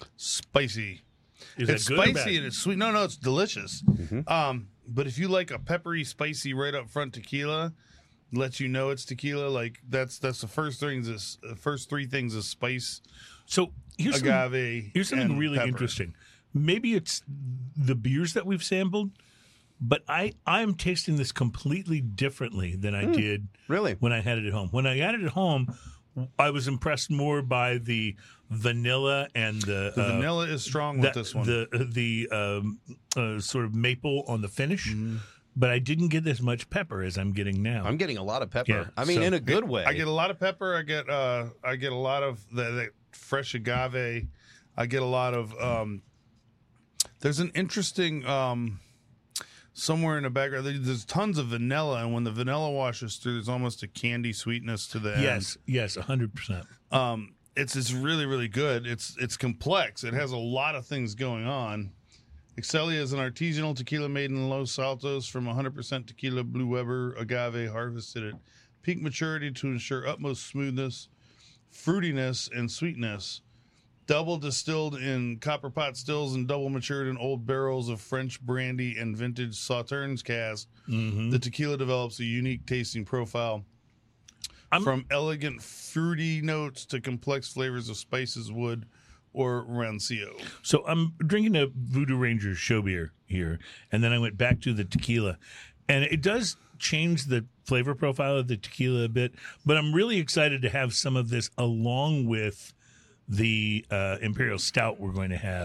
Spicy. Is It's that good or spicy bad? Mm-hmm. and it's sweet. No, no, it's delicious. Um, but if you like a peppery, spicy, right up front tequila, lets you know it's tequila. Like that's that's the first things. Is the first three things is spice, So here's some- agave. Here's something and really pepper. interesting. Maybe it's the beers that we've sampled, but I I'm tasting this completely differently than I did Really? when I had it at home. When I had it at home, I was impressed more by the vanilla and the, The uh, vanilla is strong with that- this one. the the um, uh, sort of maple on the finish. Mm-hmm. But I didn't get as much pepper as I'm getting now. I'm getting a lot of pepper. Yeah, I mean, so- in a good way. I get a lot of pepper. I get uh, I get a lot of the, the fresh agave. I get a lot of. Um, there's an interesting um, somewhere in the background. there- There's tons of vanilla, and when the vanilla washes through, there's almost a candy sweetness to the end. yes, yes, one hundred percent. Um, it's it's really really good. It's it's complex. It has a lot of things going on. Excelia is an artisanal tequila made in Los Altos from one hundred percent tequila Blue Weber agave harvested at peak maturity to ensure utmost smoothness, fruitiness, and sweetness. Double distilled in copper pot stills and double matured in old barrels of French brandy and vintage Sauternes cask, Mm-hmm. the tequila develops a unique tasting profile. I'm- From elegant fruity notes to complex flavors of spices, wood, or rancio. So I'm drinking a Voodoo Ranger show beer here, and then I went back to the tequila, and it does change the flavor profile of the tequila a bit. But I'm really excited to have some of this along with the uh, Imperial Stout we're going to have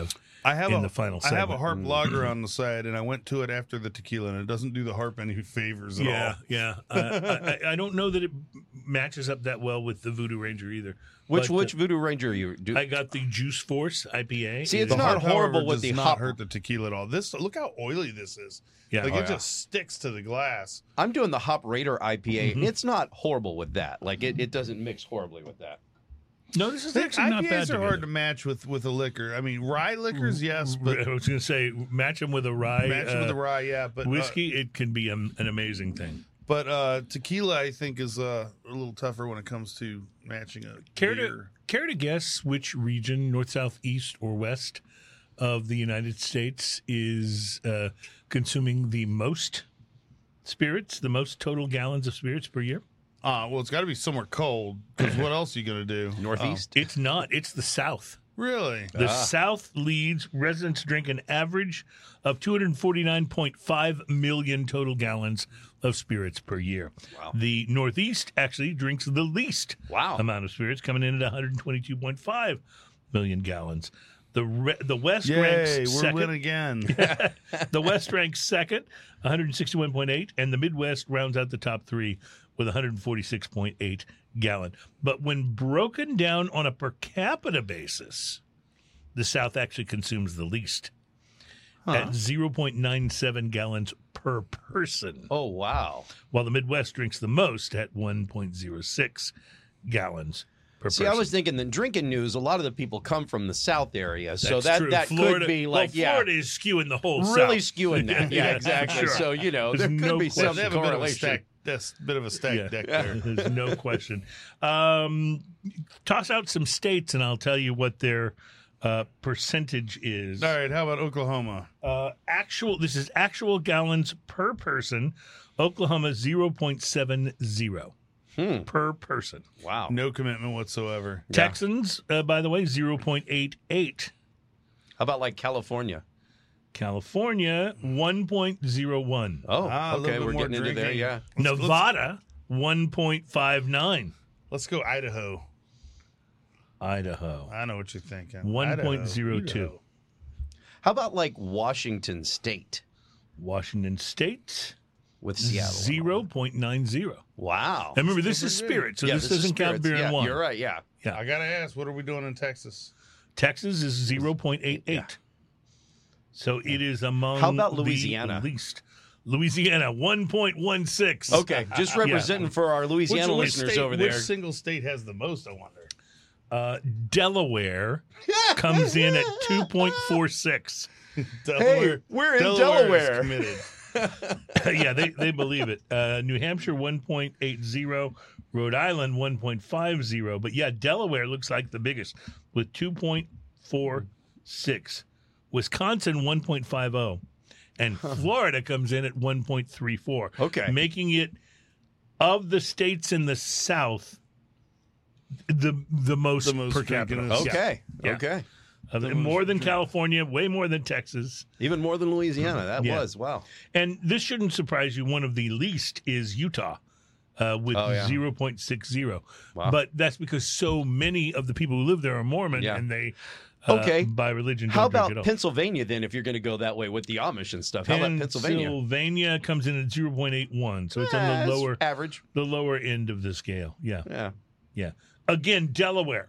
I have in a, the final I have a segment. harp lager on the side, and I went to it after the tequila, and it doesn't do the harp any favors at Yeah, all. yeah. Uh, I, I don't know that it matches up that well with the Voodoo Ranger either. Which But, which uh, Voodoo Ranger you do? I got the Juice Force I P A. See, it's The not harp, horrible however, with does the not hop. hurt the tequila at all. This look how oily this is. Yeah. like Oh, it yeah. just sticks to the glass. I'm doing the Hop Raider I P A, and Mhm. it's not horrible with that. Like it, it doesn't mix horribly with that. No, this is The actually not I P As bad. are together. hard to match with with a liquor. I mean, rye liquors, yes, but I was going to say match them with a rye. match uh, with the rye, yeah. But uh, whiskey, it can be a, an amazing thing. but uh, tequila, I think, is uh, a little tougher when it comes to matching a Care to, beer. care to guess which region, north, south, east, or west of the United States is uh, consuming the most spirits, the most total gallons of spirits per year? Uh, well, it's got to be somewhere cold, because what else are you going to do? Northeast. It's not. It's the South. Oh, really? The Ah. South leads. Residents drink an average of two hundred forty-nine point five million total gallons of spirits per year. Wow. The Northeast actually drinks the least Wow. amount of spirits, coming in at one hundred twenty-two point five million gallons. The re- the West Yay, ranks we're second. winning again. The West ranks second, one hundred sixty-one point eight, and the Midwest rounds out the top three with one hundred forty-six point eight gallon. But when broken down on a per capita basis, the South actually consumes the least at zero point nine seven gallons per person, Oh wow. while the Midwest drinks the most at one point zero six gallons per See, person. I was thinking that drinking news. A lot of the people come from the South area, so That's that true. that Florida, could be like well, yeah, Florida is skewing the whole really South. skewing that. Yeah, Yeah, exactly. sure. So you know, There's there could no be question. some They have a bit of a correlation. stack, that's a bit of a stack Yeah. deck there. There's no question. Um, toss out some states, and I'll tell you what their uh, percentage is. All right, how about Oklahoma? Uh, actual. This is actual gallons per person. Oklahoma zero point seven zero Hmm. per person. Wow. No commitment whatsoever. Texans, uh, by the way, zero point eight eight. How about like California? California one point zero one. Oh, Ah, a little okay. bit We're more getting into there. drinking. Yeah. Let's- let's- Nevada one point five nine. Let's go Idaho. Idaho I know what you're thinking. one point zero Idaho. two. How about like Washington State Washington State with Seattle? zero point nine zero. Wow. And remember, this Still is pretty good. spirit, so yeah, this, is doesn't count spirits. beer yeah, and wine. You're right. Yeah. Yeah. I gotta ask, what are we doing in Texas? Texas is zero point eight eight. Yeah. So it is among How about the Louisiana? least. Louisiana one point one six. Okay, just representing for our Louisiana Which- which listeners state- over there. Which single state has the most, I wonder? Uh, Delaware comes in at two point four six. Hey, we're in Delaware. is committed. Yeah, they, they believe it. Uh, New Hampshire one point eight zero, Rhode Island one point five zero. But yeah, Delaware looks like the biggest with two point four six. Wisconsin one point five zero. And Florida comes in at one point three four. Okay. Making it, of the states in the South, the the most, The most per capita. drinking is- Yeah. Okay. Yeah. Okay. Uh, The more most than drink- California, way more than Texas. Even more than Louisiana. That Yeah. was wow. And this shouldn't surprise you. One of the least is Utah uh, with Oh, yeah. zero point six zero. Wow. But that's because so many of the people who live there are Mormon Yeah. and they, uh, Okay. by religion, How don't drink about at all. Pennsylvania then? If you're going to go that way with the Amish and stuff, how about Pennsylvania? Pennsylvania comes in at zero point eight one. So it's Eh, on the it's lower average. the lower end of the scale. Yeah. Yeah. Yeah. Again, Delaware.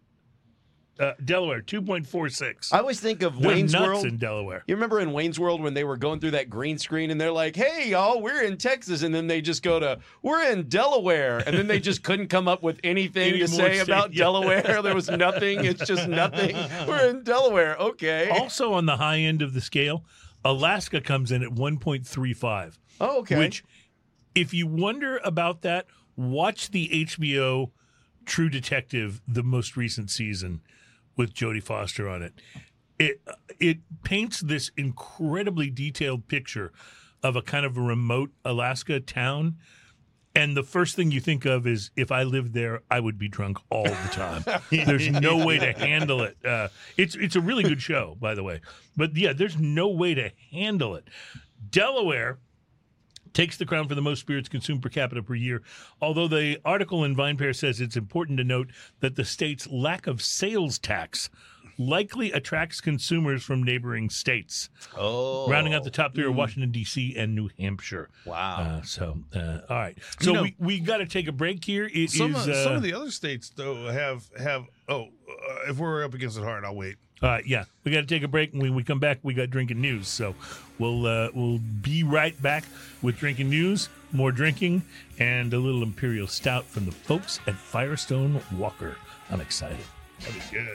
Uh, Delaware, two point four six. I always think of They're Wayne's nuts World. in Delaware. You remember in Wayne's World when they were going through that green screen and they're like, "Hey, y'all, we're in Texas," and then they just go to, "We're in Delaware," and then they just couldn't come up with anything Any to more say state- about yeah. Delaware. There was nothing. It's just nothing. We're in Delaware. Okay. Also on the high end of the scale, Alaska comes in at one point three five. Oh, okay. Which, if you wonder about that, watch the H B O True Detective, the most recent season with Jodie Foster on it. It it paints this incredibly detailed picture of a kind of a remote Alaska town. And the first thing you think of is, if I lived there, I would be drunk all the time. There's no way to handle it. Uh, it's it's a really good show, by the way. But yeah, there's no way to handle it. Delaware takes the crown for the most spirits consumed per capita per year, although the article in VinePair says it's important to note that the state's lack of sales tax likely attracts consumers from neighboring states. Oh. Rounding out the top three are Washington, D C and New Hampshire. Wow. Uh, so, uh, all right. So You know, we, we got to take a break here. It Some, is, of, uh, some of the other states, though, have, have oh, uh, if we're up against it hard, I'll wait. Uh, yeah, we got to take a break, and when we come back, we got drinking news. So we'll uh, we'll be right back with drinking news, more drinking, and a little Imperial Stout from the folks at Firestone Walker. I'm excited. That'd be good.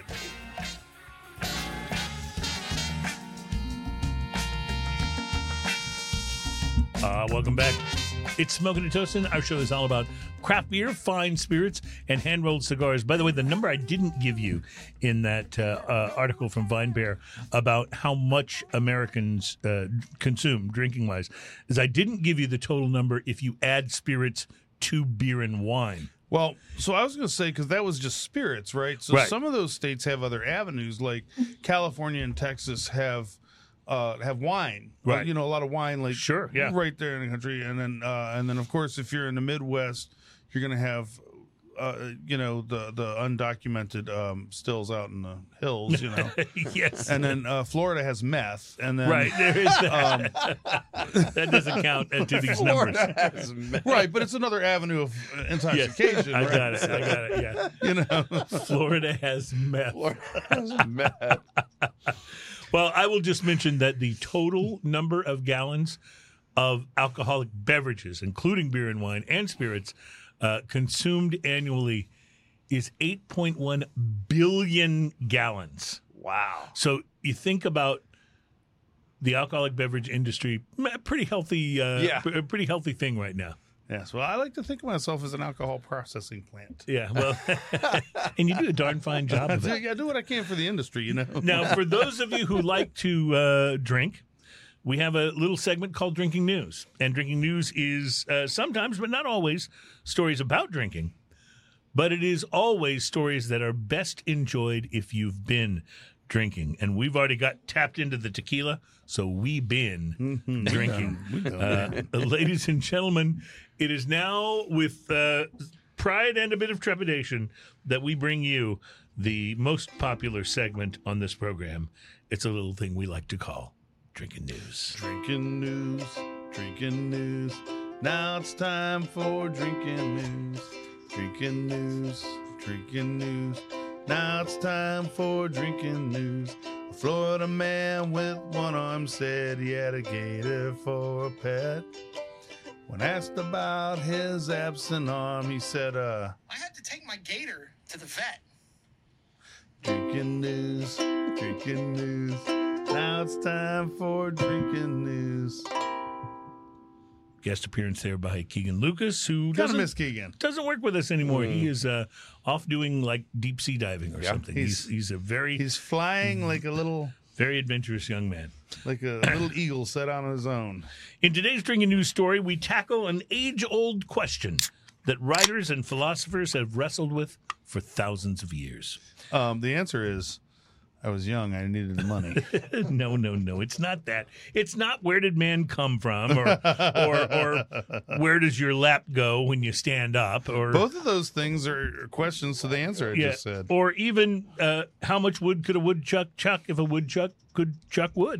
Uh, welcome back. It's Smoking and Toasting. Our show is all about craft beer, fine spirits, and hand-rolled cigars. By the way, the number I didn't give you in that uh, uh, article from Vine Bear about how much Americans uh, consume drinking-wise is I didn't give you the total number if you add spirits to beer and wine. Well, so I was going to say, because that was just spirits, right? So Right. some of those states have other avenues, like California and Texas have uh, have wine, Right. You know, a lot of wine, like Sure, yeah. right there in the country, and then uh, and then of course, if you're in the Midwest, you're going to have. Uh, you know, the the undocumented um, stills out in the hills, you know. Yes. And then uh, Florida has meth. And then Right, there is that. Um, That doesn't count uh, to these numbers. Florida has meth. right, but it's another avenue of uh, Yes, intoxication, I right? got it. I got it, yeah. You know. Florida has meth. Florida has meth. Well, I will just mention that the total number of gallons of alcoholic beverages, including beer and wine and spirits, uh, consumed annually is eight point one billion gallons. Wow. So you think about the alcoholic beverage industry, a pretty healthy, uh, Yeah. p- a pretty healthy thing right now. Yes, well, I like to think of myself as an alcohol processing plant. Yeah, well, and you do a darn fine job of I it. do, I do what I can for the industry, you know. Now, for those of you who like to uh, drink, we have a little segment called Drinking News. And Drinking News is uh, sometimes, but not always, stories about drinking. But it is always stories that are best enjoyed if you've been drinking. And we've already got tapped into the tequila, so we been drinking. Uh, ladies and gentlemen, it is now with uh, pride and a bit of trepidation that we bring you the most popular segment on this program. It's a little thing we like to call Drinking News. Drinking news, drinking news. Now it's time for drinking news. Drinking news, drinking news. Now it's time for drinking news. A Florida man with one arm said he had a gator for a pet. When asked about his absent arm, he said, uh, I had to take my gator to the vet. drinking news, drinking news. Now it's time for drinking news. Guest appearance there by Keegan Lucas, who Kind of doesn't, miss Keegan. doesn't work with us anymore. He is uh, off doing like deep sea diving or Yeah. something. He's, He's- he's a very, He's flying like a little, very adventurous young man. like a little eagle set on his own. In today's Drinking News story, we tackle an age-old question that writers and philosophers have wrestled with for thousands of years. Um, the answer is, I was young. I needed money. no, no, no. It's not that. It's not where did man come from, or or, or where does your lap go when you stand up, or Both of those things are questions to the answer I yeah, just said. or even uh, how much wood could a woodchuck chuck if a woodchuck could chuck wood?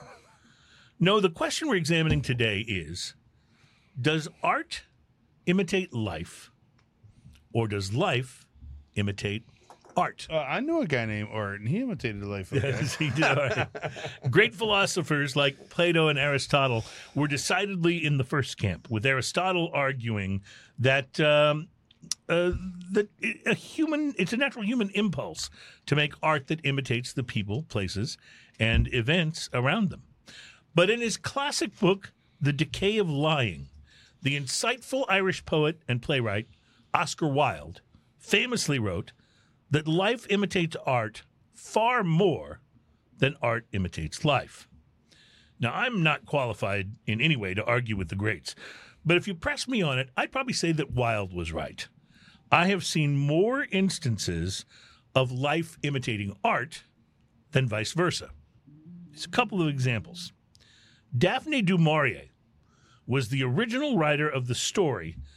No, the question we're examining today is: does art imitate life, or does life imitate art? Uh, I know a guy named Art, and he imitated the life of a guy. Yes, he did. All right. Great philosophers like Plato and Aristotle were decidedly in the first camp, with Aristotle arguing that um, uh, that a human, it's a natural human impulse to make art that imitates the people, places, and events around them. But in his classic book, The Decay of Lying, the insightful Irish poet and playwright Oscar Wilde famously wrote that life imitates art far more than art imitates life. Now, I'm not qualified in any way to argue with the greats, but if you press me on it, I'd probably say that Wilde was right. I have seen more instances of life imitating art than vice versa. Here's a couple of examples. Daphne du Maurier was the original writer of the story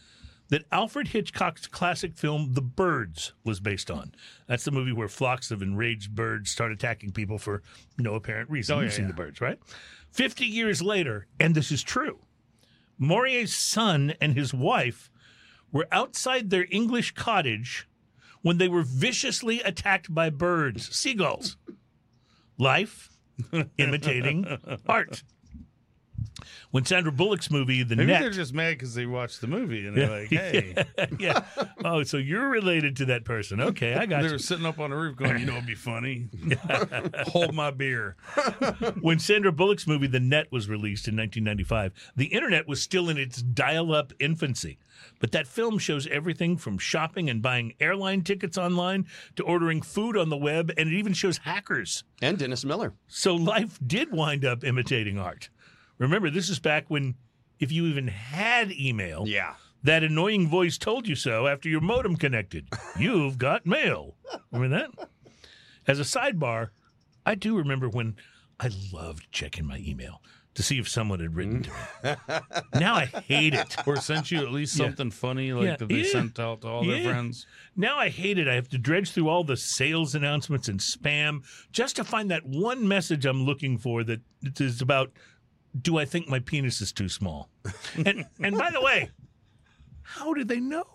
that Alfred Hitchcock's classic film The Birds was based on. That's the movie where flocks of enraged birds start attacking people for no apparent reason. Oh, You've yeah, seen yeah. The Birds, right? Fifty years later, and this is true, Maurier's son and his wife were outside their English cottage when they were viciously attacked by birds, seagulls. Life imitating art. When Sandra Bullock's movie, The Maybe Net... they're just mad because they watched the movie and they're like, hey. yeah. Oh, so you're related to that person. Okay, I got They you. were sitting up on the roof going, you know, it'd be funny. Hold my beer. When Sandra Bullock's movie The Net was released in nineteen ninety-five, the internet was still in its dial-up infancy. But that film shows everything from shopping and buying airline tickets online to ordering food on the web, and it even shows hackers. And Dennis Miller. So life did wind up imitating art. Remember, this is back when, if you even had email, Yeah. that annoying voice told you so after your modem connected. You've got mail. Remember that? As a sidebar, I do remember when I loved checking my email to see if someone had written to me. Now I hate it. Or sent you at least Yeah. something funny like Yeah. that they Yeah. sent out to all their Yeah. friends. Now I hate it. I have to dredge through all the sales announcements and spam just to find that one message I'm looking for that is about, do I think my penis is too small? And and by the way, how did they know?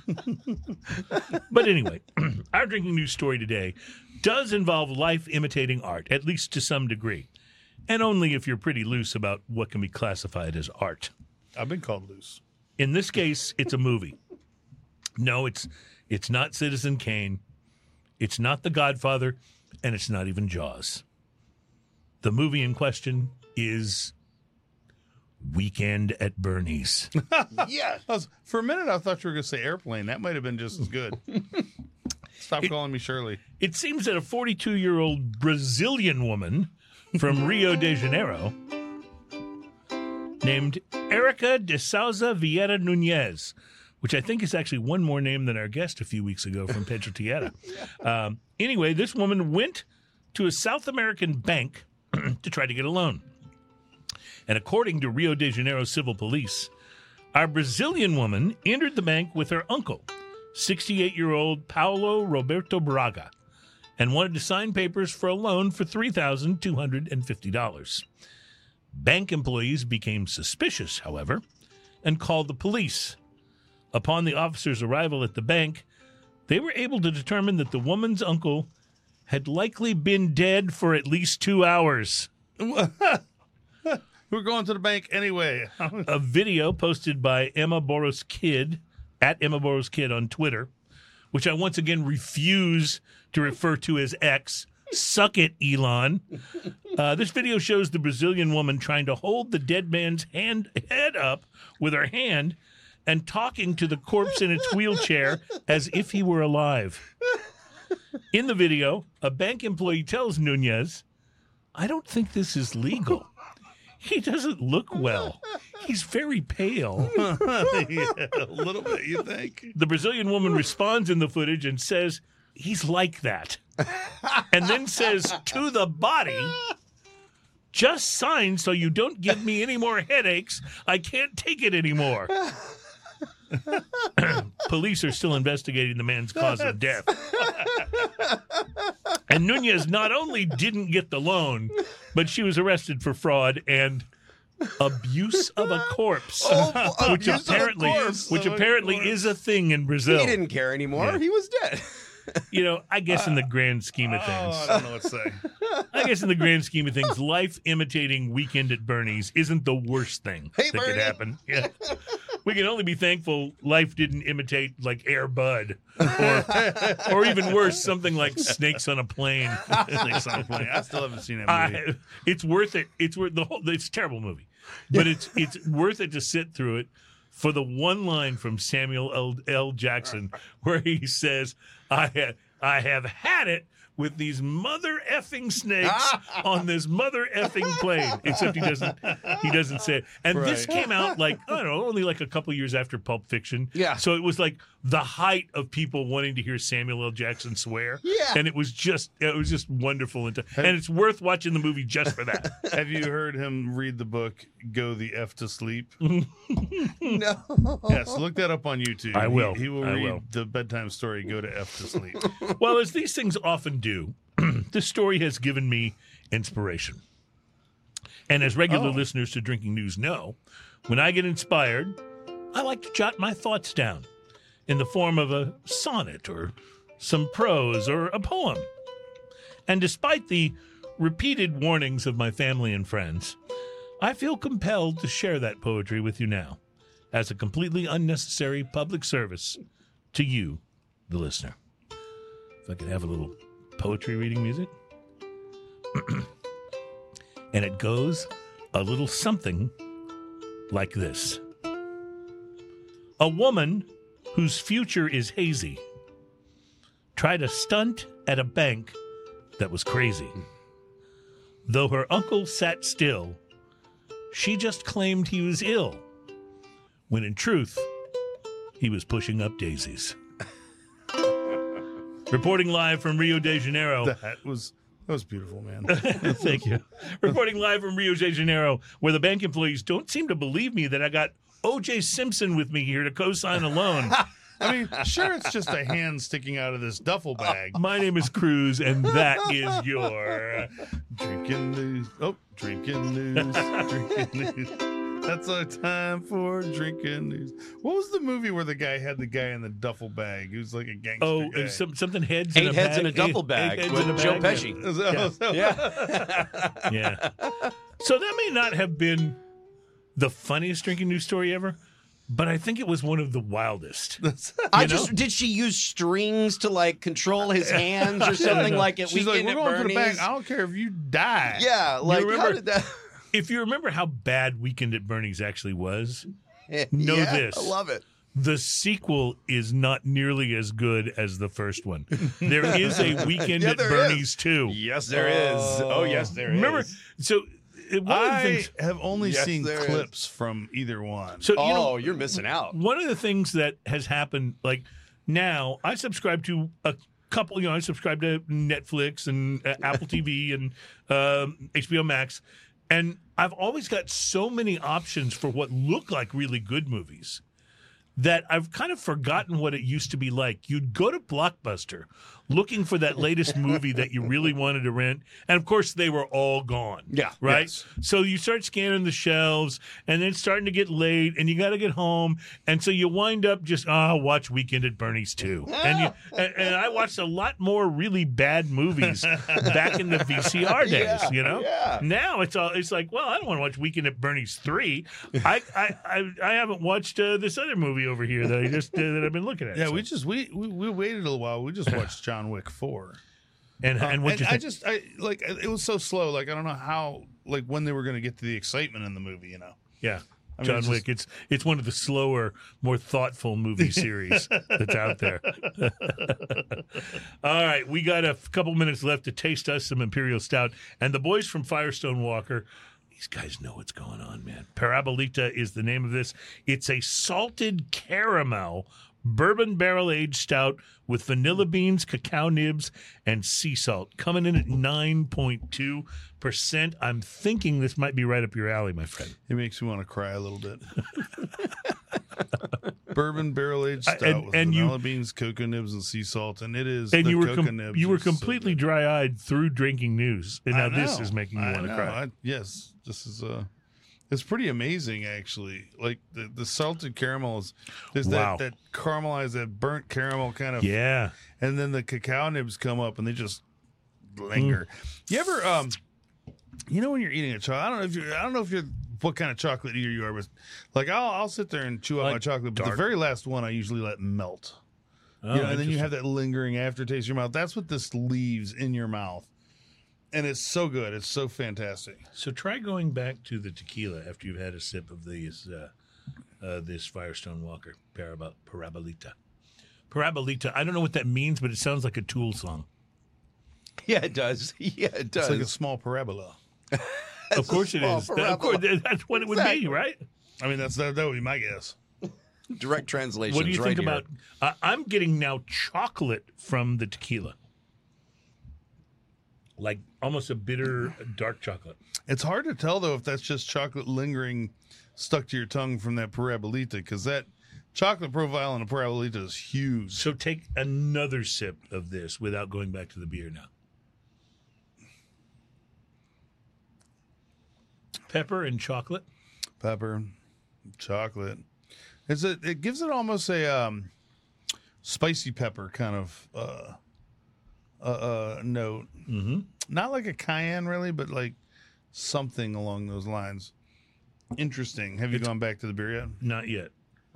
But anyway, our drinking news story today does involve life imitating art, at least to some degree. And only if you're pretty loose about what can be classified as art. I've been called loose. In this case, it's a movie. No, it's it's not Citizen Kane. It's not The Godfather, and it's not even Jaws. The movie in question is Weekend at Bernie's. Yeah. I was, for a minute, I thought you were going to say airplane. That might have been just as good. Stop calling me Shirley. It seems that a forty-two-year-old Brazilian woman from Rio de Janeiro named Erica de Souza Vieira Nunez, which I think is actually one more name than our guest a few weeks ago from Pedro Tierra. Um, anyway, this woman went to a South American bank to try to get a loan. And according to Rio de Janeiro civil police, our Brazilian woman entered the bank with her uncle, sixty-eight-year-old Paulo Roberto Braga, and wanted to sign papers for a loan for three thousand two hundred fifty dollars. Bank employees became suspicious, however, and called the police. Upon the officers' arrival at the bank, they were able to determine that the woman's uncle had likely been dead for at least two hours. We're going to the bank anyway. A video posted by Emma Boros Kid, at Emma Boros Kid on Twitter, which I once again refuse to refer to as X. Suck it, Elon. Uh, this video shows the Brazilian woman trying to hold the dead man's hand head up with her hand and talking to the corpse in its wheelchair as if he were alive. In the video, a bank employee tells Nunez, "I don't think this is legal. He doesn't look well. He's very pale." Yeah, a little bit, you think? The Brazilian woman responds in the footage and says, "He's like that." And then says to the body, "Just sign so you don't give me any more headaches. I can't take it anymore." Police are still investigating the man's cause of death. And Nunez not only didn't get the loan, but she was arrested for fraud and abuse of a corpse, Oh, which abuse of a apparently, corpse. which Of a apparently corpse. is a thing in Brazil. He didn't care anymore. Yeah. He was dead. You know, I guess in the grand scheme of Oh, things, I don't know what to say. I guess in the grand scheme of things, life imitating Weekend at Bernie's isn't the worst thing Hey, that could Bernie. happen. Yeah. We can only be thankful life didn't imitate like Air Bud, or, or even worse, something like Snakes on a Plane. Snakes on a Plane. I still haven't seen that movie. I, it's worth it. It's worth the whole. It's a terrible movie, but it's it's worth it to sit through it for the one line from Samuel L. L. Jackson where he says, "I ha- I have had it with these mother effing snakes on this mother effing plane. Except he doesn't he doesn't say it. And this Right. came out like, I don't know, only like a couple years after Pulp Fiction. Yeah. So it was like the height of people wanting to hear Samuel L. Jackson swear. Yeah. And it was just it was just wonderful. And, and it's worth watching the movie just for that. Have you heard him read the book "Go the F to Sleep"? No. Yes, look that up on YouTube. I will. He, he will I read will. the bedtime story "Go to F to Sleep." Well, as these things often do, this story has given me inspiration. And as regular Oh. listeners to Drinking News know, when I get inspired, I like to jot my thoughts down in the form of a sonnet or some prose or a poem. And despite the repeated warnings of my family and friends, I feel compelled to share that poetry with you now as a completely unnecessary public service to you, the listener. If I could have a little poetry reading music. And it goes a little something like this. A woman whose future is hazy tried a stunt at a bank that was crazy. Though her uncle sat still, she just claimed he was ill, when in truth, he was pushing up daisies. Reporting live from Rio de Janeiro. That was that was beautiful, man. Thank you. Reporting live from Rio de Janeiro, where the bank employees don't seem to believe me that I got O J Simpson with me here to co-sign a loan. I mean, sure, it's just a hand sticking out of this duffel bag. My name is Cruz, and that is your... Drinking news. Oh, drinking news. Drinking news. That's our time for drinking news. What was the movie where the guy had the guy in the duffle bag? He was like a gangster Oh, guy. uh, some, something heads in Eight a heads bag. in a duffel Eight- bag eight heads with in a Joe bag. Pesci. Is that- Yeah. so- Yeah. Yeah. So that may not have been the funniest drinking news story ever, but I think it was one of the wildest. I You know? just did she use strings to like control his hands or something no. like at She's like, Weekend we're at going to the Bernie's? bank. I don't care if you die. Yeah, like how remember- did that? If you remember how bad Weekend at Bernie's actually was, Know yeah, this. I love it. the sequel is not nearly as good as the first one. There is a Weekend Yeah, at there Bernie's too. Yes, there is. Oh, yes, there is. Remember, so uh, one of the I things. have only Yes, seen there is. clips from either one. So you Oh, know, you're missing out. one of the things that has happened, like now, I subscribe to a couple. You know, I subscribe to Netflix and uh, Apple T V and um, H B O Max, and I've always got so many options for what look like really good movies that I've kind of forgotten what it used to be like. You'd go to Blockbuster looking for that latest movie that you really wanted to rent, and of course they were all gone. Yeah, right. yes. So you start scanning the shelves, and then it's starting to get late, and you got to get home, and so you wind up just ah, I'll watch Weekend at Bernie's too. And you and, and I watched a lot more really bad movies back in the V C R days. Yeah, you know, yeah. now it's all it's like, well, I don't want to watch Weekend at Bernie's three. I I I, I haven't watched uh, this other movie over here that I just uh, that I've been looking at. Yeah, So- we just we, we we waited a little while. We just watched John Wick four. and and what and you I think? just I like it was so slow. Like I don't know how like when they were going to get to the excitement in the movie. You know. Yeah. I mean, John it's Wick. It's it's one of the slower, more thoughtful movie series that's out there. All right, we got a f- couple minutes left to taste us some Imperial Stout, and the boys from Firestone Walker. These guys know what's going on, man. Parabolita is the name of this. It's a salted caramel bourbon barrel aged stout with vanilla beans, cacao nibs, and sea salt, coming in at nine point two percent. I'm thinking this might be right up your alley, my friend. It makes me want to cry a little bit. Bourbon barrel aged I- stout and- with and you- vanilla beans, cocoa nibs, and sea salt, and it is. And the you were cocoa com- nibs you were are so completely good. dry eyed through drinking news, and now I this know. is making you I want to know. cry. I- yes, this is uh it's pretty amazing actually. Like the, the salted caramel is there's Wow. that, that caramelized, that burnt caramel kind of, Yeah, and then the cacao nibs come up and they just linger. You ever um you know when you're eating a chocolate, I don't know if you're I don't know if you're what kind of chocolate eater you are, but like I'll I'll sit there and chew out Like my chocolate, but dark. the very last one I usually let melt. oh, You know, and then you interesting. have that lingering aftertaste in your mouth. That's what this leaves in your mouth. And it's so good. It's so fantastic. So try going back to the tequila after you've had a sip of these, uh, uh, this Firestone Walker Parabol- Parabolita. Parabolita. I don't know what that means, but it sounds like a Tool song. Yeah, it does. Yeah, it does. It's like a small parabola. Of course it is. Of course, that's what it would Exactly. be, right? I mean, that's that, that would be my guess. Direct translation. What do you right think here. about? Uh, I'm getting now chocolate from the tequila, like almost a bitter dark chocolate. It's hard to tell though if that's just chocolate lingering stuck to your tongue from that parabolita, because that chocolate profile in a parabolita is huge. So take another sip of this without going back to the beer now. Pepper and chocolate. Pepper, chocolate. It's a, it gives it almost a um, spicy pepper kind of uh, uh, uh, note. Mm-hmm. Not like a cayenne really, but like something along those lines. Interesting. Have you It's- gone back to the beer yet? Not yet.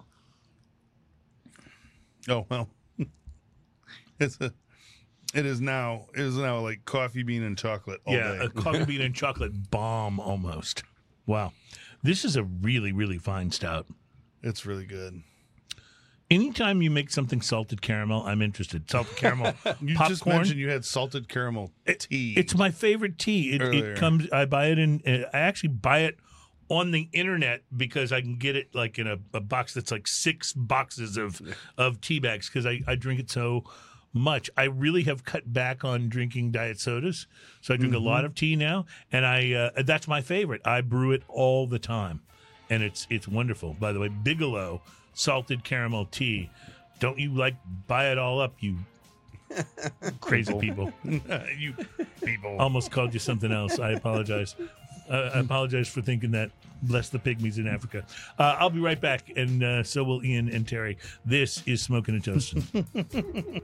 Oh well, it's a. It is now. It is now like coffee bean and chocolate all yeah, day. a coffee bean and chocolate bomb almost. Wow. This is a really, really fine stout. It's really good. Anytime you make something salted caramel, I'm interested. Salted caramel You popcorn. just mentioned you had salted caramel tea. It's my favorite tea. It, Earlier. it comes. I buy it in. uh, I actually buy it on the internet because I can get it like in a, a box that's like six boxes of of tea bags because I, I drink it so much. I really have cut back on drinking diet sodas, so I drink Mm-hmm. a lot of tea now, and I uh, that's my favorite. I brew it all the time, and it's it's wonderful. By the way, Bigelow salted caramel tea. Don't you like buy it all up, you crazy people? you people. Almost called you something else. I apologize. Uh, I apologize for thinking that. Bless the pygmies in Africa. Uh, I'll be right back, and uh, so will Ian and Terry. This is Smoking and Toasting.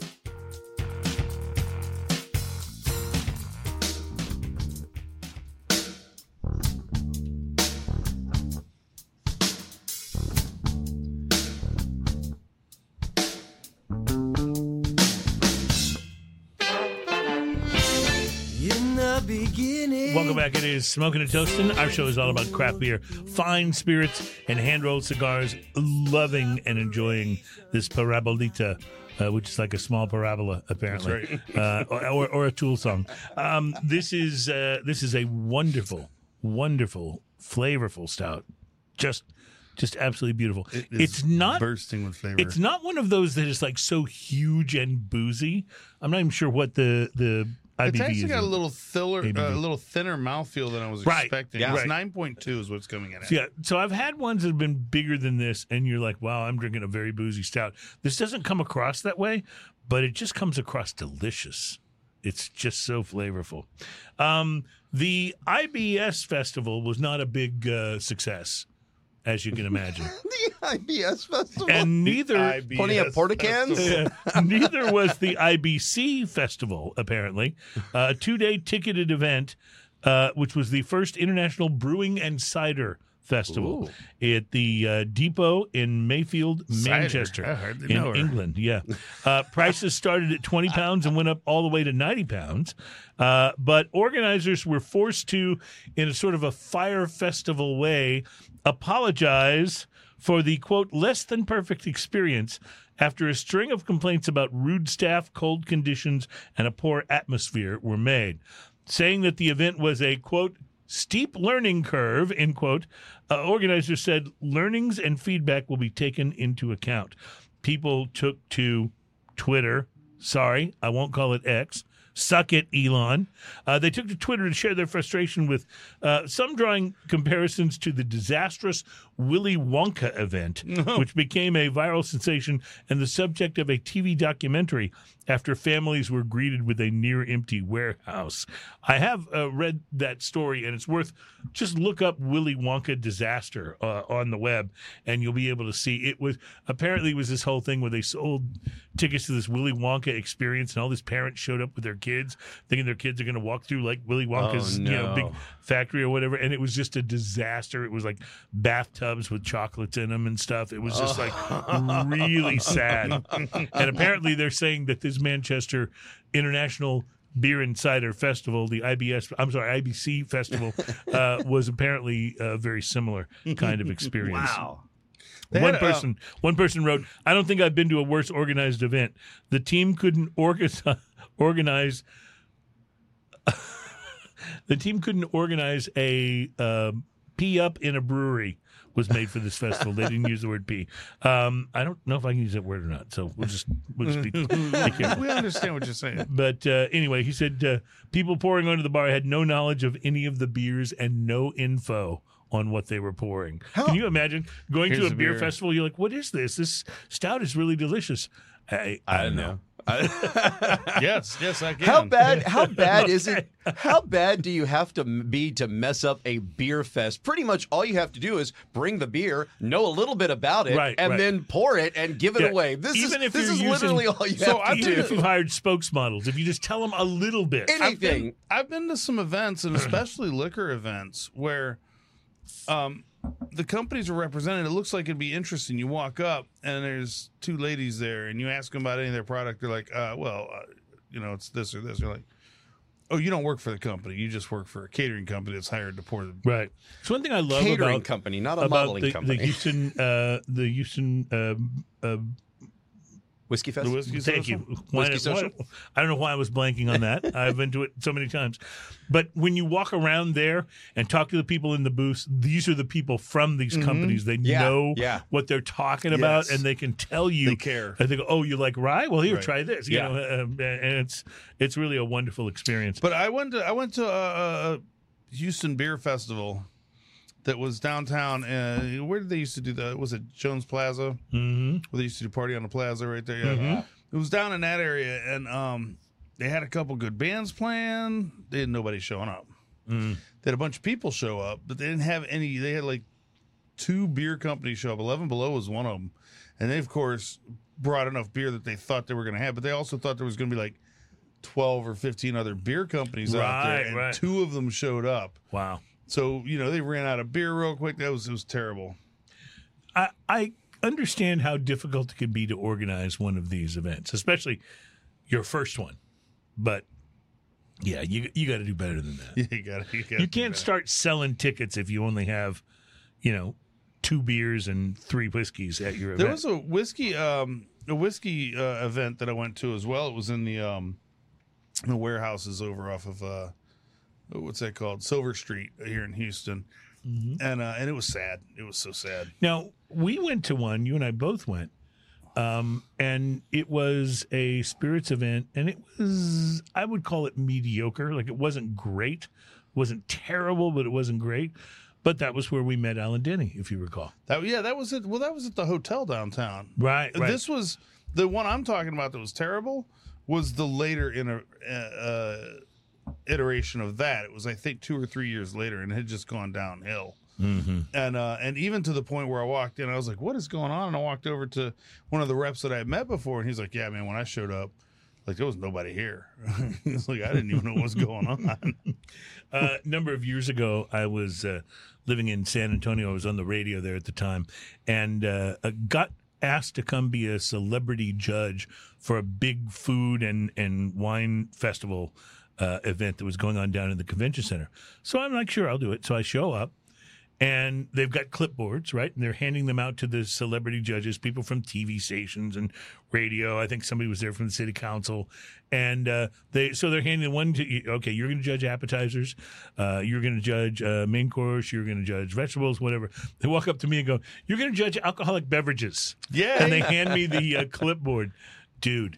In the beginning. Welcome back. It is Smoking and Toasting. Our show is all about craft beer, fine spirits, and hand-rolled cigars. Loving and enjoying this parabolita, uh, which is like a small parabola, apparently, uh, or, or, or a Tool song. Um, this is uh, this is a wonderful, wonderful, flavorful stout. Just, just absolutely beautiful. It is It's not bursting with flavor. It's not one of those that is like so huge and boozy. I'm not even sure what the the I B It's V actually is. got a in. little thinner, A B V. uh, a little thinner mouthfeel than I was Right. expecting. Yeah. It's Right. nine point two is what's coming in at. So, yeah, so I've had ones that have been bigger than this, and you're like, wow, I'm drinking a very boozy stout. This doesn't come across that way, but it just comes across delicious. It's just so flavorful. Um, the I B S festival was not a big uh, success, as you can imagine. The I B S festival. And neither I B S Plenty of porta cans? festival. Uh, neither was the I B C festival, apparently. Uh, a two-day ticketed event, uh, which was the first International Brewing and Cider Festival at the uh, Depot in Mayfield, Cider. Manchester, I hardly in know her. England. Yeah. Uh, prices started at twenty pounds and went up all the way to ninety pounds. Uh, but organizers were forced to, in a sort of a fire festival way, apologize for the, quote, less than perfect experience after a string of complaints about rude staff, cold conditions, and a poor atmosphere were made. Saying that the event was a, quote, steep learning curve, end quote, uh, organizers said learnings and feedback will be taken into account. People took to Twitter. Sorry, I won't call it X. Suck it, Elon. Uh, they took to Twitter to share their frustration with uh, some drawing comparisons to the disastrous Willy Wonka event, which became a viral sensation and the subject of a T V documentary after families were greeted with a near-empty warehouse. I have uh, read that story, and it's worth just look up Willy Wonka disaster uh, on the web, and you'll be able to see it was apparently it was this whole thing where they sold tickets to this Willy Wonka experience, and all these parents showed up with their kids, thinking their kids are going to walk through like Willy Wonka's Oh, you know no. big factory or whatever, and it was just a disaster. It was like bathtubs with chocolates in them and stuff. It was just like really sad. And apparently they're saying that this Manchester International Beer and Cider Festival, the I B S, I'm sorry, I B C Festival, uh, was apparently a very similar kind of experience. Wow. They One had, uh, person, one person wrote, "I don't think I've been to a worse organized event. The team couldn't organize, organize the team couldn't organize a uh, pee up in a brewery was made for this festival. They didn't use the word pee. Um, I don't know if I can use that word or not, so we'll just we'll just be, be careful. We understand what you're saying. But uh, anyway, he said uh, people pouring onto the bar had no knowledge of any of the beers and no info on what they were pouring. Can you imagine going Here's to a a beer beer. festival? You're like, what is this? This stout is really delicious. I, I, don't know. Yes, yes, I can. How bad? How bad is it? How bad do you have to m- be to mess up a beer fest? Pretty much all you have to do is bring the beer, know a little bit about it, Right, and right. then pour it and give it Yeah, away. This even is if this you're is using- literally all you So have to I've Even been- if do. you hired spokesmodels, if you just tell them a little bit. I've been, Anything. I've been to some events, and especially liquor events, where um, the companies are represented. It looks like it'd be interesting. You walk up, and there's two ladies there, and you ask them about any of their product. They're like, uh, well, uh, you know, it's this or this. You're like, oh, you don't work for the company. You just work for a catering company that's hired to pour the Right. It's one thing I love Catering about company, not a about modeling the, the company. Houston, uh, the Houston. Um, uh, Whiskey Fest. the whiskey. Thank social. you. Why, Whiskey why- Social? I don't know why I was blanking on that. I've been to it so many times. But when you walk around there and talk to the people in the booths, these are the people from these companies. They Yeah, know yeah. what they're talking about, Yes. and they can tell you. They care. And they go, "Oh, you like rye? Well, here, Right. try this." You Yeah. know, um, and it's it's really a wonderful experience. But I went to I went to a, a Houston Beer Festival that was downtown. Uh, where did they used to do that? Was it Jones Plaza? hmm Where they used to do party on the plaza right there. Yeah, it was down in that area, and um, they had a couple good bands playing. They had nobody showing up. Mm. They had a bunch of people show up, but they didn't have any. They had like two beer companies show up. Eleven Below was one of them, and they of course brought enough beer that they thought they were going to have, but they also thought there was going to be like twelve or fifteen other beer companies out there, Right, and right. two of them showed up. Wow. So you know they ran out of beer real quick. That was it was terrible. I, I understand how difficult it can be to organize one of these events, especially your first one. But yeah, you you got to do better than that. You got you, You can't start selling tickets if you only have, you know, two beers and three whiskeys at your There event. was a whiskey, um, a whiskey uh, event that I went to as well. It was in the um, the warehouses over off of uh, what's that called, Silver Street here in Houston, and uh, and it was sad. It was so sad. Now, we went to one, you and I both went, um, and it was a spirits event, and it was, I would call it mediocre. Like, it wasn't great, wasn't terrible, but it wasn't great. But that was where we met Alan Denny, if you recall. That yeah, that was it. Well, that was at the hotel downtown. Right, right. This was the one I'm talking about that was terrible. Was the later in a uh, iteration of that? It was I think two or three years later, and it had just gone downhill. Mm-hmm. And uh, and even to the point where I walked in, I was like, "What is going on?" And I walked over to one of the reps that I had met before, and he's like, "Yeah, man, when I showed up, like there was nobody here." He's like, "I didn't even know what was going on." Uh, a number of years ago, I was uh, living in San Antonio. I was on the radio there at the time, and uh, I got asked to come be a celebrity judge for a big food and, and wine festival uh, event that was going on down in the convention center. So I'm like, sure, I'll do it. So I show up. And they've got clipboards, right? And they're handing them out to the celebrity judges, people from T V stations and radio. I think somebody was there from the city council. And uh, they so they're handing one to you. Okay, you're going to judge appetizers. Uh, you're going to judge uh, main course. You're going to judge vegetables, whatever. They walk up to me and go, you're going to judge alcoholic beverages. Yeah. And they hand me the uh, clipboard. Dude,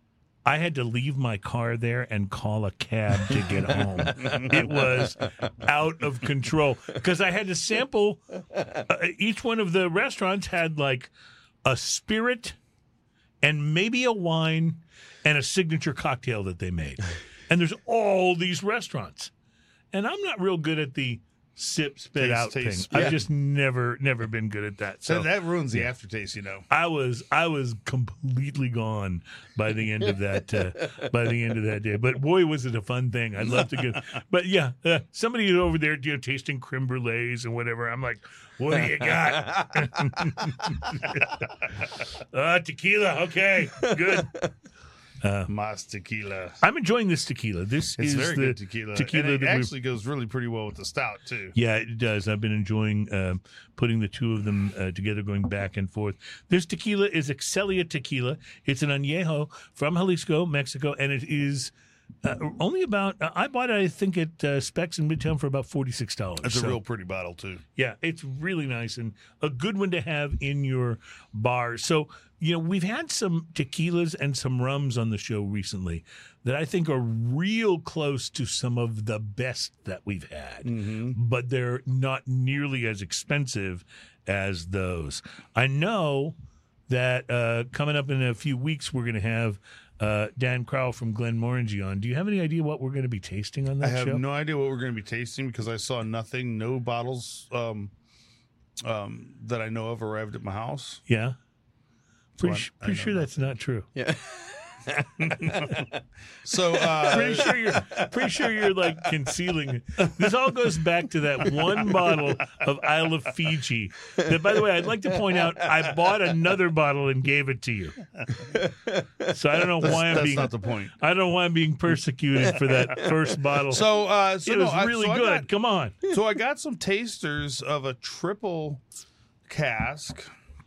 I had to leave my car there and call a cab to get home. It was out of control because I had to sample. Uh, each one of the restaurants had like a spirit and maybe a wine and a signature cocktail that they made. And there's all these restaurants. And I'm not real good at the sip, spit Taste, out taste, thing. yeah. I've just never, never been good at that. So So that ruins the aftertaste, you know. I was I was completely gone by the end of that uh, by the end of that day. But boy, was it a fun thing! I'd love to get. But yeah, uh, somebody is over there, you know, tasting creme brulees and whatever. I'm like, what do you got? uh, tequila. Okay, good. Mas tequila. I'm enjoying this tequila. This It's is very the good tequila. tequila and it that we've- actually goes really pretty well with the stout too. Yeah, it does. I've been enjoying uh, putting the two of them uh, together, going back and forth. This tequila is Excelia Tequila. It's an añejo from Jalisco, Mexico, and it is Uh, only about, uh, I bought it, I think, at uh, Specs in Midtown for about forty-six dollars. It's so, a real pretty bottle, too. Yeah, it's really nice and a good one to have in your bar. So, you know, we've had some tequilas and some rums on the show recently that I think are real close to some of the best that we've had, Mm-hmm. but they're not nearly as expensive as those. I know that uh, coming up in a few weeks, we're going to have uh, Dan Crowell from Glenmorangie on. Do you have any idea what we're going to be tasting on that I have show? no idea what we're going to be tasting because I saw nothing, no bottles um, um, that I know of arrived at my house. Yeah. Pretty, I- su- I pretty know sure that. that's not true. Yeah. So, uh, Pretty sure you're pretty sure you're like concealing. This all goes back to that one bottle of Isle of Fiji. That, by the way, I'd like to point out I bought another bottle and gave it to you. So I don't know that's, why I'm that's being not the point. I don't know why I'm being persecuted for that first bottle. So, uh, so it no, was I- really so I good. got- Come on. So I got some tasters of a triple cask.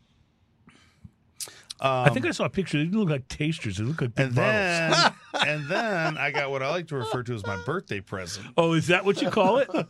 Um, I think I saw a picture. They didn't look like tasters. They look like big and bottles. then and then I got what I like to refer to as my birthday present. Oh, is that what you call it?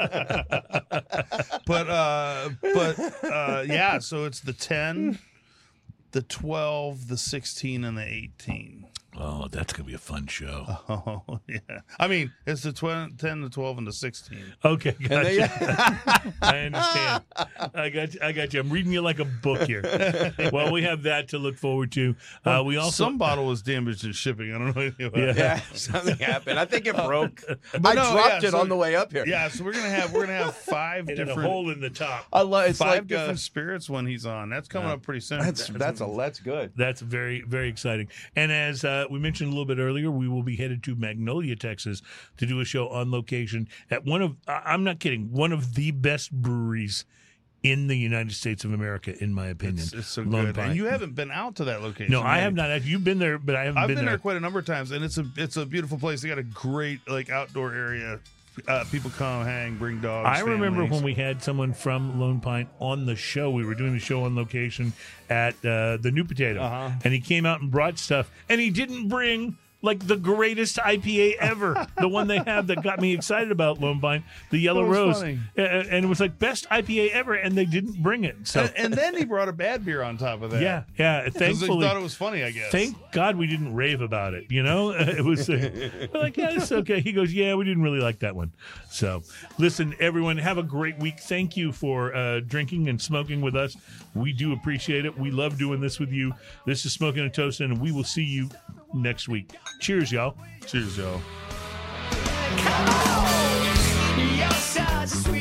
But uh, but uh, yeah, so it's the ten, the twelve, the sixteen, and the eighteen. Oh, that's gonna be a fun show. Oh yeah, I mean it's the tw- ten, the twelve, and the sixteen. Okay, And gotcha. they- I understand. I got you. I got you. I'm reading you like a book here. Well, we have that to look forward to. Uh, we also Some bottle was damaged in shipping. I don't know anything about Yeah. it. yeah, something happened. I think it broke. I no, dropped yeah, it so- on the way up here. Yeah, so we're gonna have we're gonna have five it had a different hole in the top. I love. It's five like different uh, spirits when he's on. That's coming up pretty soon. that's that's a that's good. That's very, very exciting. And as uh, we mentioned a little bit earlier, we will be headed to Magnolia, Texas to do a show on location at one of, I- I'm not kidding, one of the best breweries in the United States of America, in my opinion. It's, it's so Lone good. Pine. And you haven't been out to that location. No, I yet. have not. You've been there, but I haven't I've been, been there there. quite a number of times, and it's a it's a beautiful place. They got a great like outdoor area. Uh, people come, hang, bring dogs. I remember families. when we had someone from Lone Pine on the show. We were doing the show on location at uh, the New Potato, Uh-huh. and he came out and brought stuff, and he didn't bring like the greatest I P A ever, the one they have that got me excited about Lone Pine, the Yellow That was Rose, funny. Uh, and it was like best I P A ever, and they didn't bring it. So and, and then he brought a bad beer on top of that. yeah, yeah. 'Cause Thankfully, they thought it was funny. I guess. Thank God we didn't rave about it. You know, it was uh, we're like, yeah, it's okay. He goes, yeah, we didn't really like that one. So, listen, everyone, have a great week. Thank you for uh, drinking and smoking with us. We do appreciate it. We love doing this with you. This is Smoking and Toasting, and we will see you next week. Cheers, y'all. Cheers, y'all. You're such a sweet